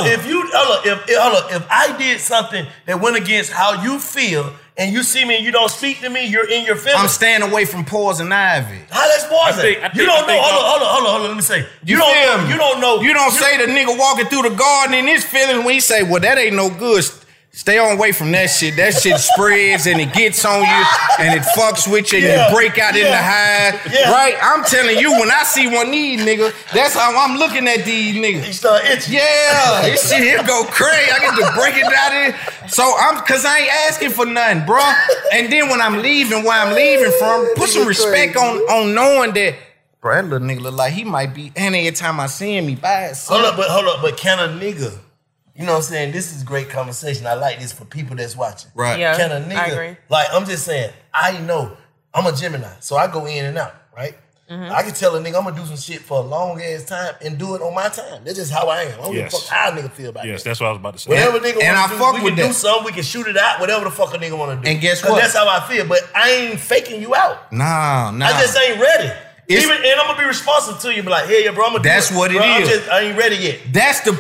If I did something that went against how you feel, and you see me and you don't speak to me, you're in your feelings. I'm staying away from poison ivy. How that's poison? You don't know. Hold on. Let me say. You don't know. You don't say the nigga walking through the garden in his feelings when he say, well, that ain't no good. Stay on away from that shit. That shit spreads and it gets on you and it fucks with you and you break out in the hide. Yeah. Right? I'm telling you, when I see one of these niggas, that's how I'm looking at these niggas. You start itching. Yeah, this shit here go crazy. I get to break it out in. So cause I ain't asking for nothing, bro. And then when I'm leaving, where I'm leaving from, put some respect on knowing that, bro, that little nigga look like he might be, and every time I see him, he buys. Hold up, but can a nigga, you know what I'm saying? This is great conversation. I like this for people that's watching. Right. Yeah, can a nigga, I agree. like, I'm just saying, I know, I'm a Gemini, so I go in and out, right? Mm-hmm. I can tell a nigga I'm gonna do some shit for a long ass time and do it on my time. That's just how I am. I don't give a fuck how a nigga feel about it. Yes, that's what I was about to say. Whatever nigga and want to do, fuck we with can that. do something, we can shoot it out, whatever the fuck a nigga want to do. And guess 'Cause what? that's how I feel, but I ain't faking you out. Nah. I just ain't ready. And I'm gonna be responsive to you, be like, hey, yeah, bro, I'm gonna do it. That's what it bro, is. I ain't ready yet. That's the point.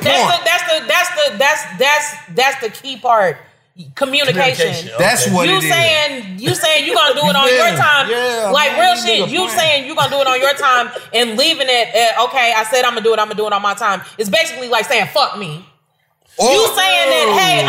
That's the key part. Communication. Okay. That's what you it saying, You saying you gonna do it on your time. Yeah, like man, real you shit. nigga You playing. saying you gonna do it on your time and leaving it at, okay, I said I'm gonna do it on my time. It's basically like saying fuck me. Oh. You saying that, hey,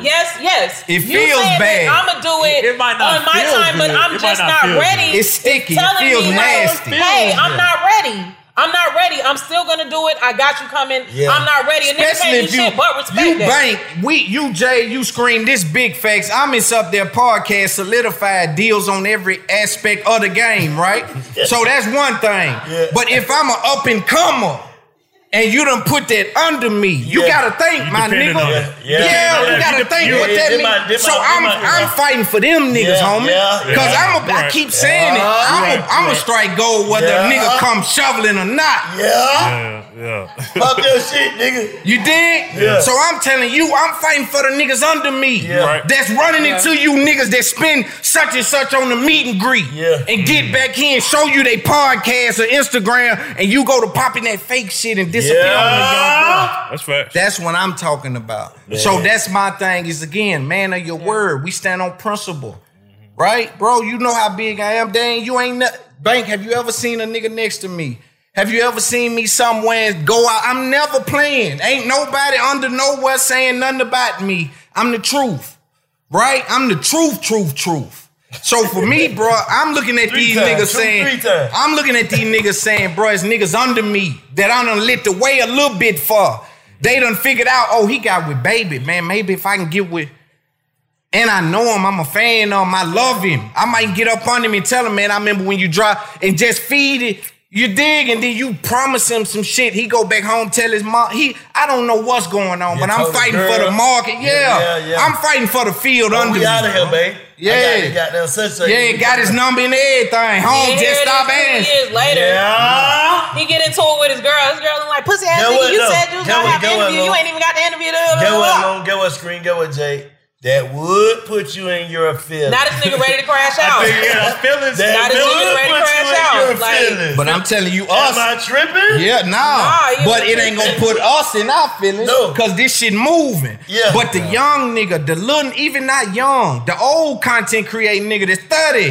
yes. It you feels saying bad. I'm gonna do it, It might not on my feel time, but good. I'm It just might not not feel ready. good. It's sticky. It Telling feels me, nasty. Hey, I'm not ready. I'm not ready. I'm still gonna do it. I got you coming. Yeah. I'm not ready. And niggas Especially can't if do you, shit but respect you that. bank, you Jay, you scream this big facts. I'm in up there podcast solidified deals on every aspect of the game, right? So that's one thing. Yeah. But if I'm an up and comer and you done put that under me, you gotta think, my depending nigga. on it. Yeah, you gotta think what that means. So I'm fighting for them niggas, homie. Cause I keep saying it. I'm a strike gold whether a nigga come shoveling or not. Yeah. Fuck that shit, nigga. You dig? Yeah. So I'm telling you, I'm fighting for the niggas under me. Yeah. Right. That's running into you niggas that spend such and such on the meet and greet. Yeah. And get back here and show you they podcast or Instagram and you go to popping that fake shit and disappear on the young boy. That's facts. That's what I'm talking about. Yeah. So that's my thing is, again, man of your word. We stand on principle. Right? Bro, you know how big I am. Dang, you ain't... Bank, have you ever seen a nigga next to me? Have you ever seen me somewhere and go out? I'm never playing. Ain't nobody under nowhere saying nothing about me. I'm the truth. Right? I'm the truth. So for me, bro, I'm looking at these niggas saying, I'm looking at these niggas saying, bro, it's niggas under me that I done lit the way a little bit for. They done figured out, oh, he got with Baby, man. Maybe if I can get with, and I know him, I'm a fan of him, I love him. I might get up on him and tell him, man, I remember when you drop and just feed it. You dig, and then you promise him some shit. He go back home, tell his mom. I don't know what's going on, but I'm fighting for the market. Yeah. I'm fighting for the field under me. We out of here, babe. Yeah. Got his number and everything. Home just stop answering. 2 years later, he get into it with his girl. His girl is like, pussy ass nigga, you said you was gonna have an interview. You ain't even got the interview. Get what, Screen, get what, Jay. That would put you in your feelings. Now this nigga ready to crash out. Feelings. Now this nigga ready to crash out. Like, but I'm telling you, us. Am I tripping? Yeah, but it ain't gonna put us in our feelings. No. Cause this shit moving. Yeah. But the young nigga, the little, even not young, the old content creating nigga that's 30,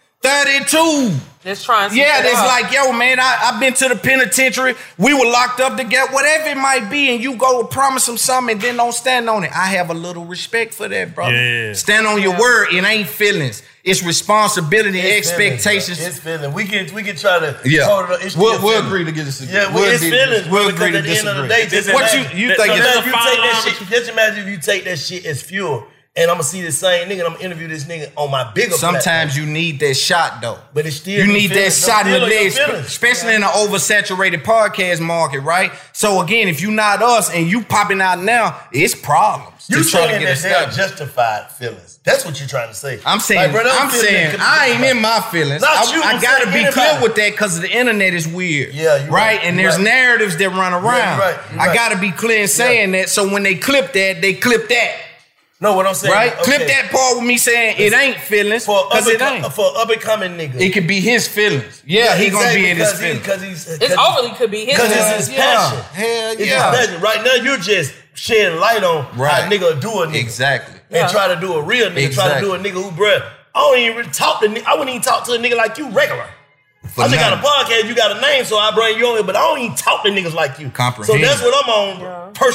32. Just trying to that's like, yo, man, I've been to the penitentiary. We were locked up together, whatever it might be, and you go promise them something and then don't stand on it. I have a little respect for that, brother. Yeah. Stand on your word. It ain't feelings. It's responsibility, expectations. It's feelings. We can try to. Yeah. We'll agree to get this. Yeah, it's feelings. We'll agree to at the end of the disagree. day, What you think? Just imagine if you take that shit as fuel. And I'm gonna see the same nigga and I'm gonna interview this nigga on my bigger Sometimes you need that shot though. But it's still you need that shot in the leg, especially in an oversaturated podcast market, right? So again, if you not us and you popping out now, it's problems. You saying that they're justified feelings. That's what you're trying to say. I'm saying, I ain't in my feelings. I gotta be clear with that because the internet is weird. Yeah, right? And there's narratives that run around. I gotta be clear in saying that. So when they clip that, they clip that. No, what I'm saying, right? Clip that part with me saying it ain't feelings because it ain't. For up and coming nigga, it could be his feelings. Yeah, he gonna be in his feelings because he's. It overly could be his. Because it's his passion. Hell It's his passion. Right now, you're just shedding light on how a nigga do a nigga. Exactly. And try to do a real nigga. Try to do a nigga who, bruh, I don't even really talk to. I wouldn't even talk to a nigga like you regular. I just got a podcast, you got a name, so I bring you on here, but I don't even talk to niggas like you. Comprehend. So that's what I'm on personally.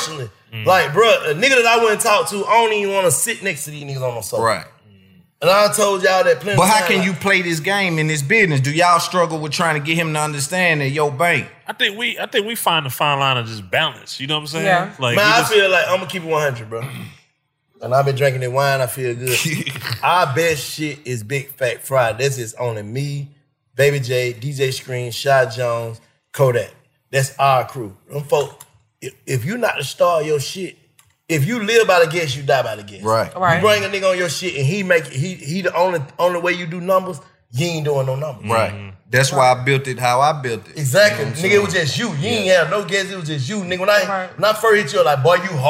Like, bro, a nigga that I went and talked to, I don't even want to sit next to these niggas on no sofa. Right. And I told y'all that plenty But of how times, can like, you play this game in this business? Do y'all struggle with trying to get him to understand that yo bank? I think we find the fine line of just balance. You know what I'm saying? Yeah. Like, Man, I feel like I'm gonna keep it 100, bro. And I've been drinking that wine, I feel good. Our best shit is Big Fat Friday. This is only me, Baby J, DJ Screen, Shy Jones, Kodak. That's our crew. Them folk, if you not the star of your shit, if you live by the guess, you die by the guess. Right. You bring a nigga on your shit and he the only way you do numbers, you ain't doing no numbers. Right. That's why I built it how I built it. Exactly. You know what I'm Nigga, saying? it was just you. You ain't have no guess, it was just you. Nigga, when I first hit you, I was like, boy, you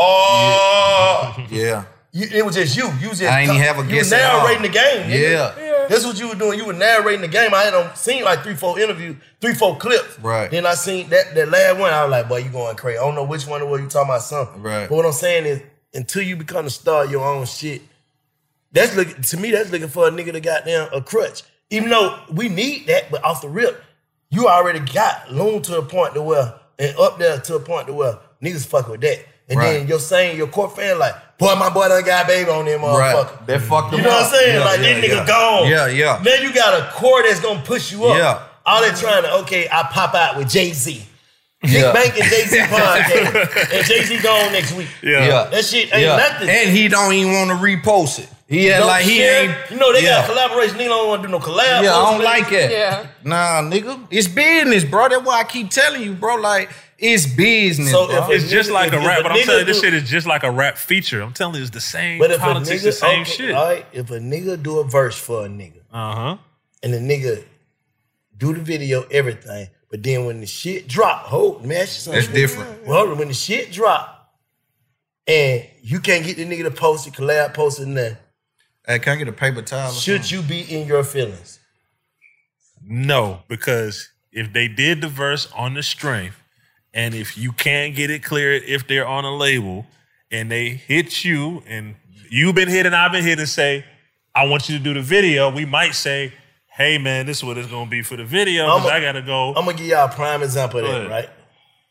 hard. Yeah. It was just you. You was just I ain't have a guess You at all. narrating the game. Nigga. Yeah. That's what you were doing. You were narrating the game. I had seen like 3-4 interviews, 3-4 clips. Right. Then I seen that last one. I was like, boy, you going crazy. I don't know which one it was you talking about something. Right. But what I'm saying is, until you become the star of your own shit, that's looking for a nigga that goddamn a crutch. Even though we need that, but off the rip, you already got loon to a point to where, and up there to a point to where niggas fuck with that. And then your core fan like, boy, my boy done got baby on them motherfucker. Right. That fucked them You know what I'm saying? Yeah, like, this nigga gone. Yeah, yeah. Then you got a core that's gonna push you up. Yeah. All they trying to, I pop out with Jay-Z. Big Yeah. Bank and Jay-Z podcast. And Jay-Z gone next week. Yeah. That shit ain't nothing. And he don't even want to repost it. He had Don't like he share. ain't. You know they got collaboration. Nigga don't want to do no collab. Yeah, I don't nigga. like it. Yeah. Nah, nigga. It's business, bro. That's why I keep telling you, bro. Like, it's business, So bro. It's just like a rap, but I'm telling you, this do- shit is just like a rap feature. I'm telling you, it's the same But if politics, a nigga, the same shit. All right, if a nigga do a verse for a nigga, and the nigga do the video, everything, but then when the shit drop, That's different. Well, when the shit drop, and you can't get the nigga to post it, collab, post it, nothing. Hey, can I get a paper towel? Should you be in your feelings? No, because if they did the verse on the strength, and if you can't get it cleared, if they're on a label, and they hit you, and you've been hit and I've been hit and say, I want you to do the video, we might say, hey man, this is what it's gonna be for the video, because I gotta go. I'm gonna give y'all a prime example of Go that, ahead. right?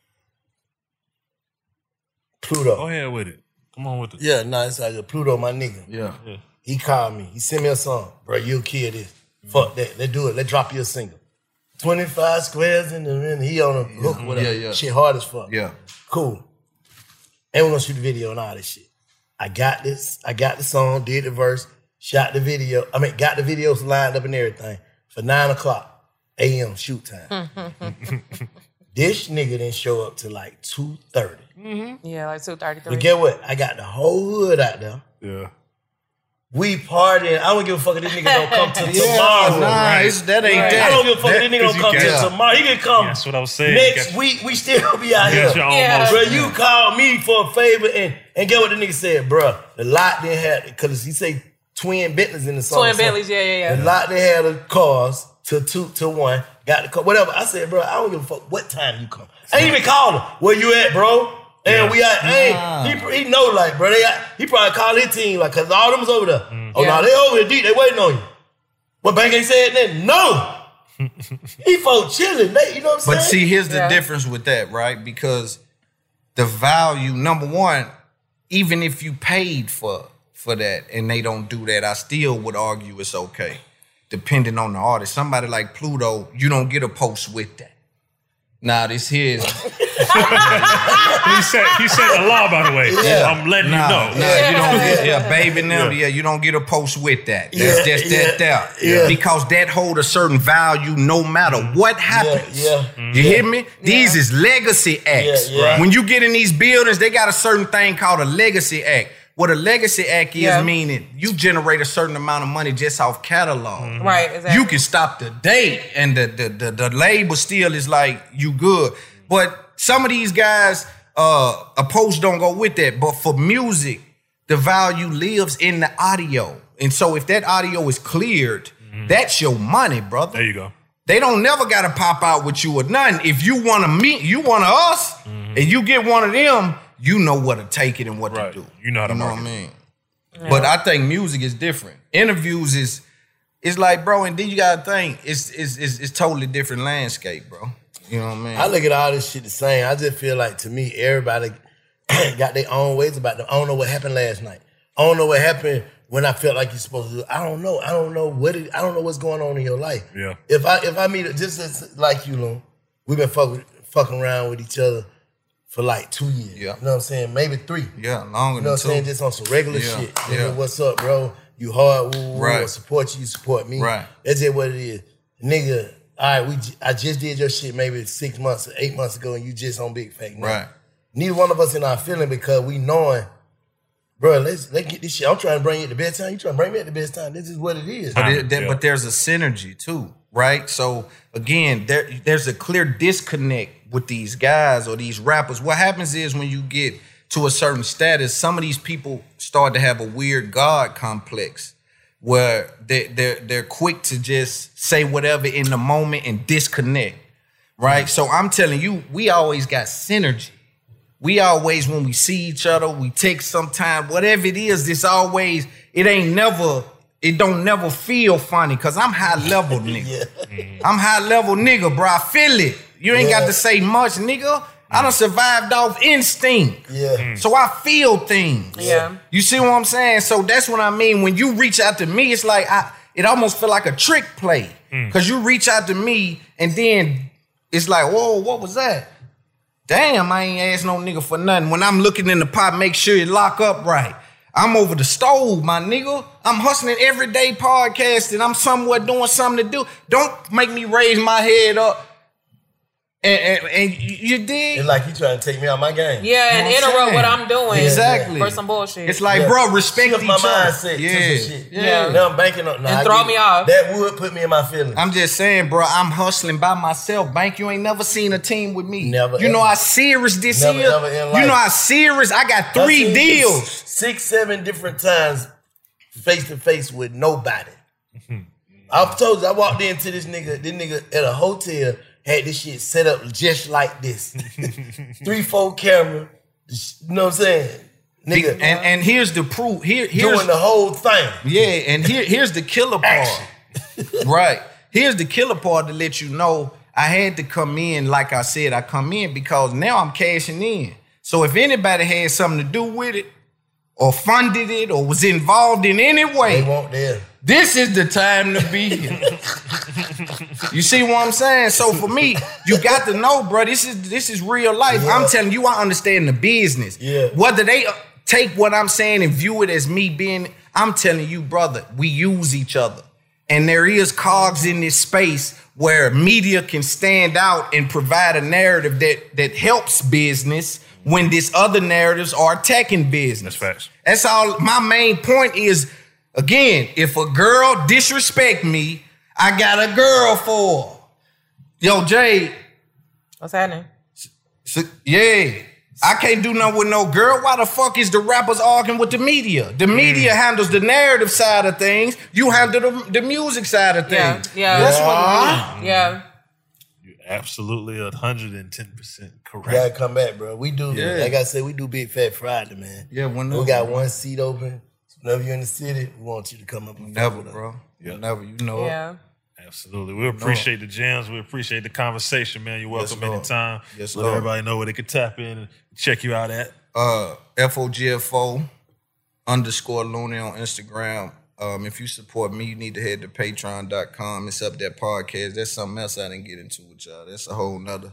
Pluto. Go ahead with it. Come on with it. Yeah, nah, it's like Pluto, my nigga. Yeah. He called me. He sent me a song. Bro, you'll kill this. Fuck that. Let's do it. Let's drop you a single. 25 squares in the minute. He on a hook with a shit hard as fuck. Yeah. Cool. And we're gonna shoot the video and all this shit. I got this. I got the song, did the verse, shot the video. Got the videos lined up and everything for 9:00 a.m. shoot time. This nigga didn't show up till like 2:30. Yeah, like 2:33. But get what? I got the whole hood out there. Yeah. We partying. I don't give a fuck if this nigga don't come till Yeah, tomorrow. nah, it's- that ain't Right. that. I don't give a fuck if this nigga don't come till tomorrow. He can come That's what I was saying. next week. We still be out You here. got your own motion. Bro, you called me for a favor and get what the nigga said, bro. The lot didn't have, because he say twin Bentleys in the song. Twin Bentleys, yeah. The lot they had the cars to 2 to 1. Got the car, whatever. I said, bro, I don't give a fuck what time you come. I ain't even called him. Where you at, bro? And we at, he know, like, bro, he probably called his team, like, cause all them was over there. Oh, no, they over there deep, they waiting on you. But Bank ain't said nothing. No. He folk chilling, you know what I'm saying? But see, here's the difference with that, right? Because the value, number one, even if you paid for that and they don't do that, I still would argue it's okay, depending on the artist. Somebody like Pluto, you don't get a post with that. Nah, this here is... he said the law, by the way. Yeah. I'm letting you know. Nah, you don't get, baby, now, you don't get a post with that. That's that. Yeah. Because that hold a certain value no matter what happens. You hear me? These is legacy acts. Yeah. When you get in these buildings, they got a certain thing called a legacy act. What a legacy act is meaning you generate a certain amount of money just off catalog. Right, exactly. You can stop the date and the label still is like, you good. But some of these guys, a post don't go with that. But for music, the value lives in the audio. And so if that audio is cleared, that's your money, brother. There you go. They don't never got to pop out with you or nothing. If you want to meet, you want us, and you get one of them, you know what to take it and what to do. You know how to what I market. mean? Yeah. But I think music is different. Interviews is like, bro, and then you gotta think it's totally different landscape, bro. You know what I mean? I look at all this shit the same. I just feel like, to me, everybody got their own ways about them. I don't know what happened last night. I don't know what happened when I felt like you're supposed to do. I don't know. I don't know what's going on in your life. Yeah. If I meet just as, like you, Lou, we've been fucking around with each other for like 2 years. Yeah. You know what I'm saying? Maybe 3. Yeah, longer You know what I'm than 2. saying? Just on some regular shit. Yeah. Nigga, what's up, bro? You hard, woo, woo, Right. I support you support me. Right. That's just what it is. Nigga, all right, I just did your shit maybe 6 months or 8 months ago and you just on Big Fake now. Right. Neither one of us in our feeling because we knowing, bro, let's get this shit. I'm trying to bring you at the best time. You trying to bring me at the best time. This is what it is. But there's a synergy too, right? So again, there's a clear disconnect with these guys or these rappers. What happens is when you get to a certain status, some of these people start to have a weird God complex where they're quick to just say whatever in the moment and disconnect, right? So I'm telling you, we always got synergy. We always, when we see each other, we take some time, whatever it is, it don't never feel funny because I'm high level nigga. I'm high level nigga, bro. I feel it. You ain't got to say much, nigga. I done survived off instinct. Yeah. So I feel things. Yeah. You see what I'm saying? So that's what I mean. When you reach out to me, it's like it almost feel like a trick play. Cause you reach out to me and then it's like, whoa, what was that? Damn, I ain't asked no nigga for nothing. When I'm looking in the pot, make sure it lock up right. I'm over the stove, my nigga. I'm hustling everyday podcasting. I'm somewhere doing something to do. Don't make me raise my head up. And you dig? It's like you trying to take me out my game. Yeah, and interrupt what I'm doing. Exactly. For some bullshit. It's like, bro, respect Shift each my other. mindset to some shit. Yeah. Now I'm banking on. And throw me off. That would put me in my feelings. I'm just saying, bro, I'm hustling by myself. Bank, you ain't never seen a team with me. Never. You know how serious this Never, is? ever in life. You know how serious? I got I 3 seen deals. 6, 7 different times face to face with nobody. I've told you, I walked into this nigga at a hotel, had this shit set up just like this. 3-4 camera, you know what I'm saying? Nigga. And here's the proof. Here's doing the whole thing. Yeah, and here's the killer part. Right. Here's the killer part to let you know I had to come in, like I said, I come in because now I'm cashing in. So if anybody had something to do with it, or funded it, or was involved in any way, they won't there. This is the time to be here. You see what I'm saying? So for me, you got to know, bro, this is real life. Yeah. I'm telling you, I understand the business. Yeah. Whether they take what I'm saying and view it as me being, I'm telling you, brother, we use each other. And there is cogs in this space where media can stand out and provide a narrative that helps business when these other narratives are attacking business. That's facts. That's all. My main point is, again, if a girl disrespect me, I got a girl for her. Yo, Jay. What's happening? Yeah. I can't do nothing with no girl. Why the fuck is the rappers arguing with the media? The media handles the narrative side of things. You handle the music side of things. Yeah. That's what it is. Yeah. You're absolutely 110% correct. You gotta come back, bro. We do, Yeah. like I said, we do Big Fat Friday, man. Yeah, whenever. We got one seat open. Whenever you're in the city, we want you to come up and Never, fuck with us. bro. Yeah. Never, you know it. Yeah. Absolutely. We appreciate the jams. We appreciate the conversation, man. You're welcome Lord. anytime. Yes, Let Lord. everybody know where they can tap in and check you out at. FOGFO _Looney on Instagram. If you support me, you need to head to patreon.com. It's up there podcast. That's something else I didn't get into with y'all. That's a whole nother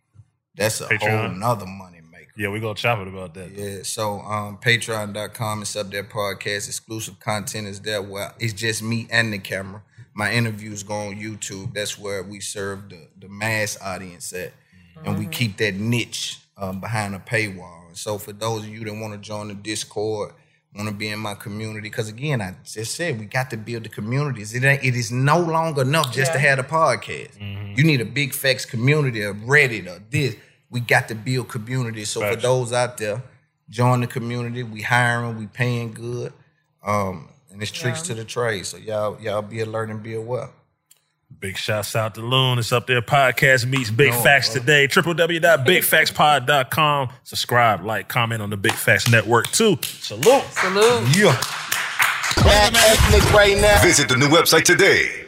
money maker. Yeah, we're going to chop it about that. Yeah, so patreon.com, it's up there podcast. Exclusive content is there where it's just me and the camera. My interviews go on YouTube. That's where we serve the mass audience at. And we keep that niche behind a paywall. And so for those of you that want to join the Discord, want to be in my community, because again, I just said we got to build the communities. It is no longer enough just to have a podcast. You need a Big Facts community, a Reddit, or this. We got to build communities. So for those out there, join the community. We hiring, we paying good. And it's tricks to the trade. So y'all be alert and be aware. Big shouts out to Loon. It's up there. Podcast meets Big Facts today. www.bigfactspod.com. Subscribe, like, comment on the Big Facts Network too. Salute. Yeah. Right now. Visit the new website today,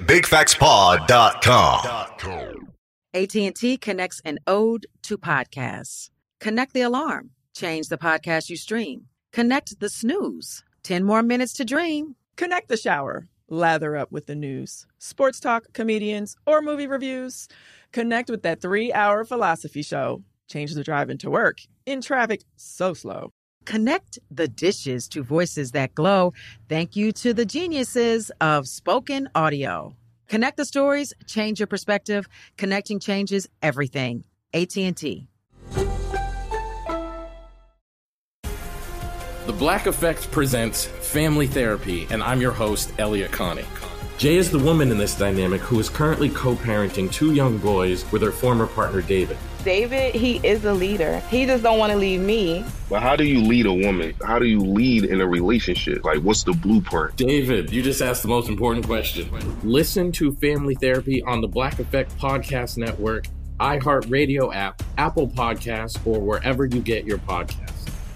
bigfactspod.com. AT&T connects an ode to podcasts. Connect the alarm. Change the podcast you stream. Connect the snooze. 10 more minutes to dream. Connect the shower. Lather up with the news, sports talk, comedians, or movie reviews. Connect with that 3-hour philosophy show. Change the drive into work in traffic so slow. Connect the dishes to voices that glow. Thank you to the geniuses of spoken audio. Connect the stories, change your perspective. Connecting changes everything. AT&T. The Black Effect presents Family Therapy, and I'm your host, Elliot Connie. Jay is the woman in this dynamic who is currently co-parenting 2 young boys with her former partner, David. David, he is a leader. He just don't want to leave me. But how do you lead a woman? How do you lead in a relationship? Like, what's the blueprint? David, you just asked the most important question. Listen to Family Therapy on the Black Effect Podcast Network, iHeartRadio app, Apple Podcasts, or wherever you get your podcasts.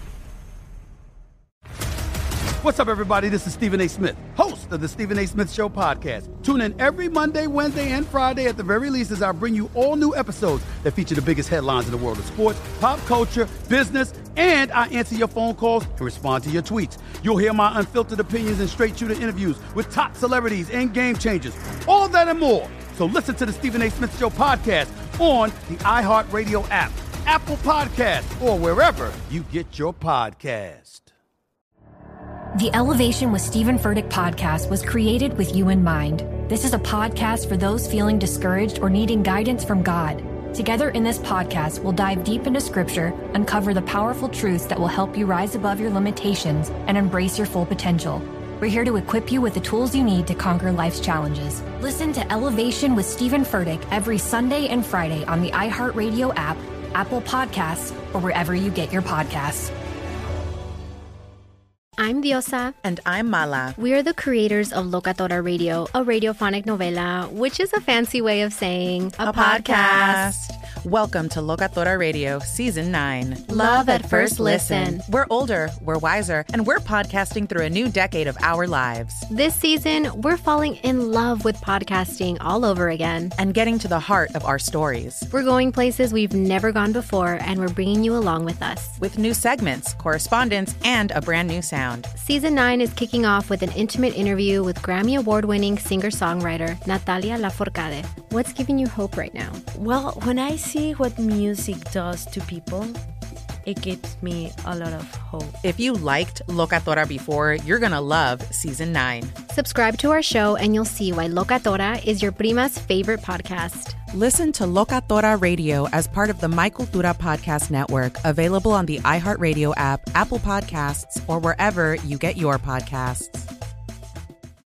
What's up, everybody? This is Stephen A. Smith, host of the Stephen A. Smith Show podcast. Tune in every Monday, Wednesday, and Friday at the very least as I bring you all new episodes that feature the biggest headlines in the world of sports, pop culture, business, and I answer your phone calls and respond to your tweets. You'll hear my unfiltered opinions and straight-shooter interviews with top celebrities and game changers. All that and more. So listen to the Stephen A. Smith Show podcast on the iHeartRadio app, Apple Podcasts, or wherever you get your podcast. The Elevation with Stephen Furtick podcast was created with you in mind. This is a podcast for those feeling discouraged or needing guidance from God. Together in this podcast, we'll dive deep into scripture, uncover the powerful truths that will help you rise above your limitations and embrace your full potential. We're here to equip you with the tools you need to conquer life's challenges. Listen to Elevation with Stephen Furtick every Sunday and Friday on the iHeartRadio app, Apple Podcasts, or wherever you get your podcasts. I'm Diosa. And I'm Mala. We are the creators of Locatora Radio, a radiophonic novela, which is a fancy way of saying a podcast. Welcome to Locatora Radio, Season 9. Love at first listen. We're older, we're wiser, and we're podcasting through a new decade of our lives. This season, we're falling in love with podcasting all over again. And getting to the heart of our stories. We're going places we've never gone before, and we're bringing you along with us. With new segments, correspondence, and a brand new sound. Season 9 is kicking off with an intimate interview with Grammy Award-winning singer-songwriter Natalia Lafourcade. What's giving you hope right now? Well, when I see what music does to people, it gives me a lot of hope. If you liked Locatora before, you're going to love Season 9. Subscribe to our show and you'll see why Locatora is your prima's favorite podcast. Listen to Locatora Radio as part of the My Cultura Podcast Network, available on the iHeartRadio app, Apple Podcasts, or wherever you get your podcasts.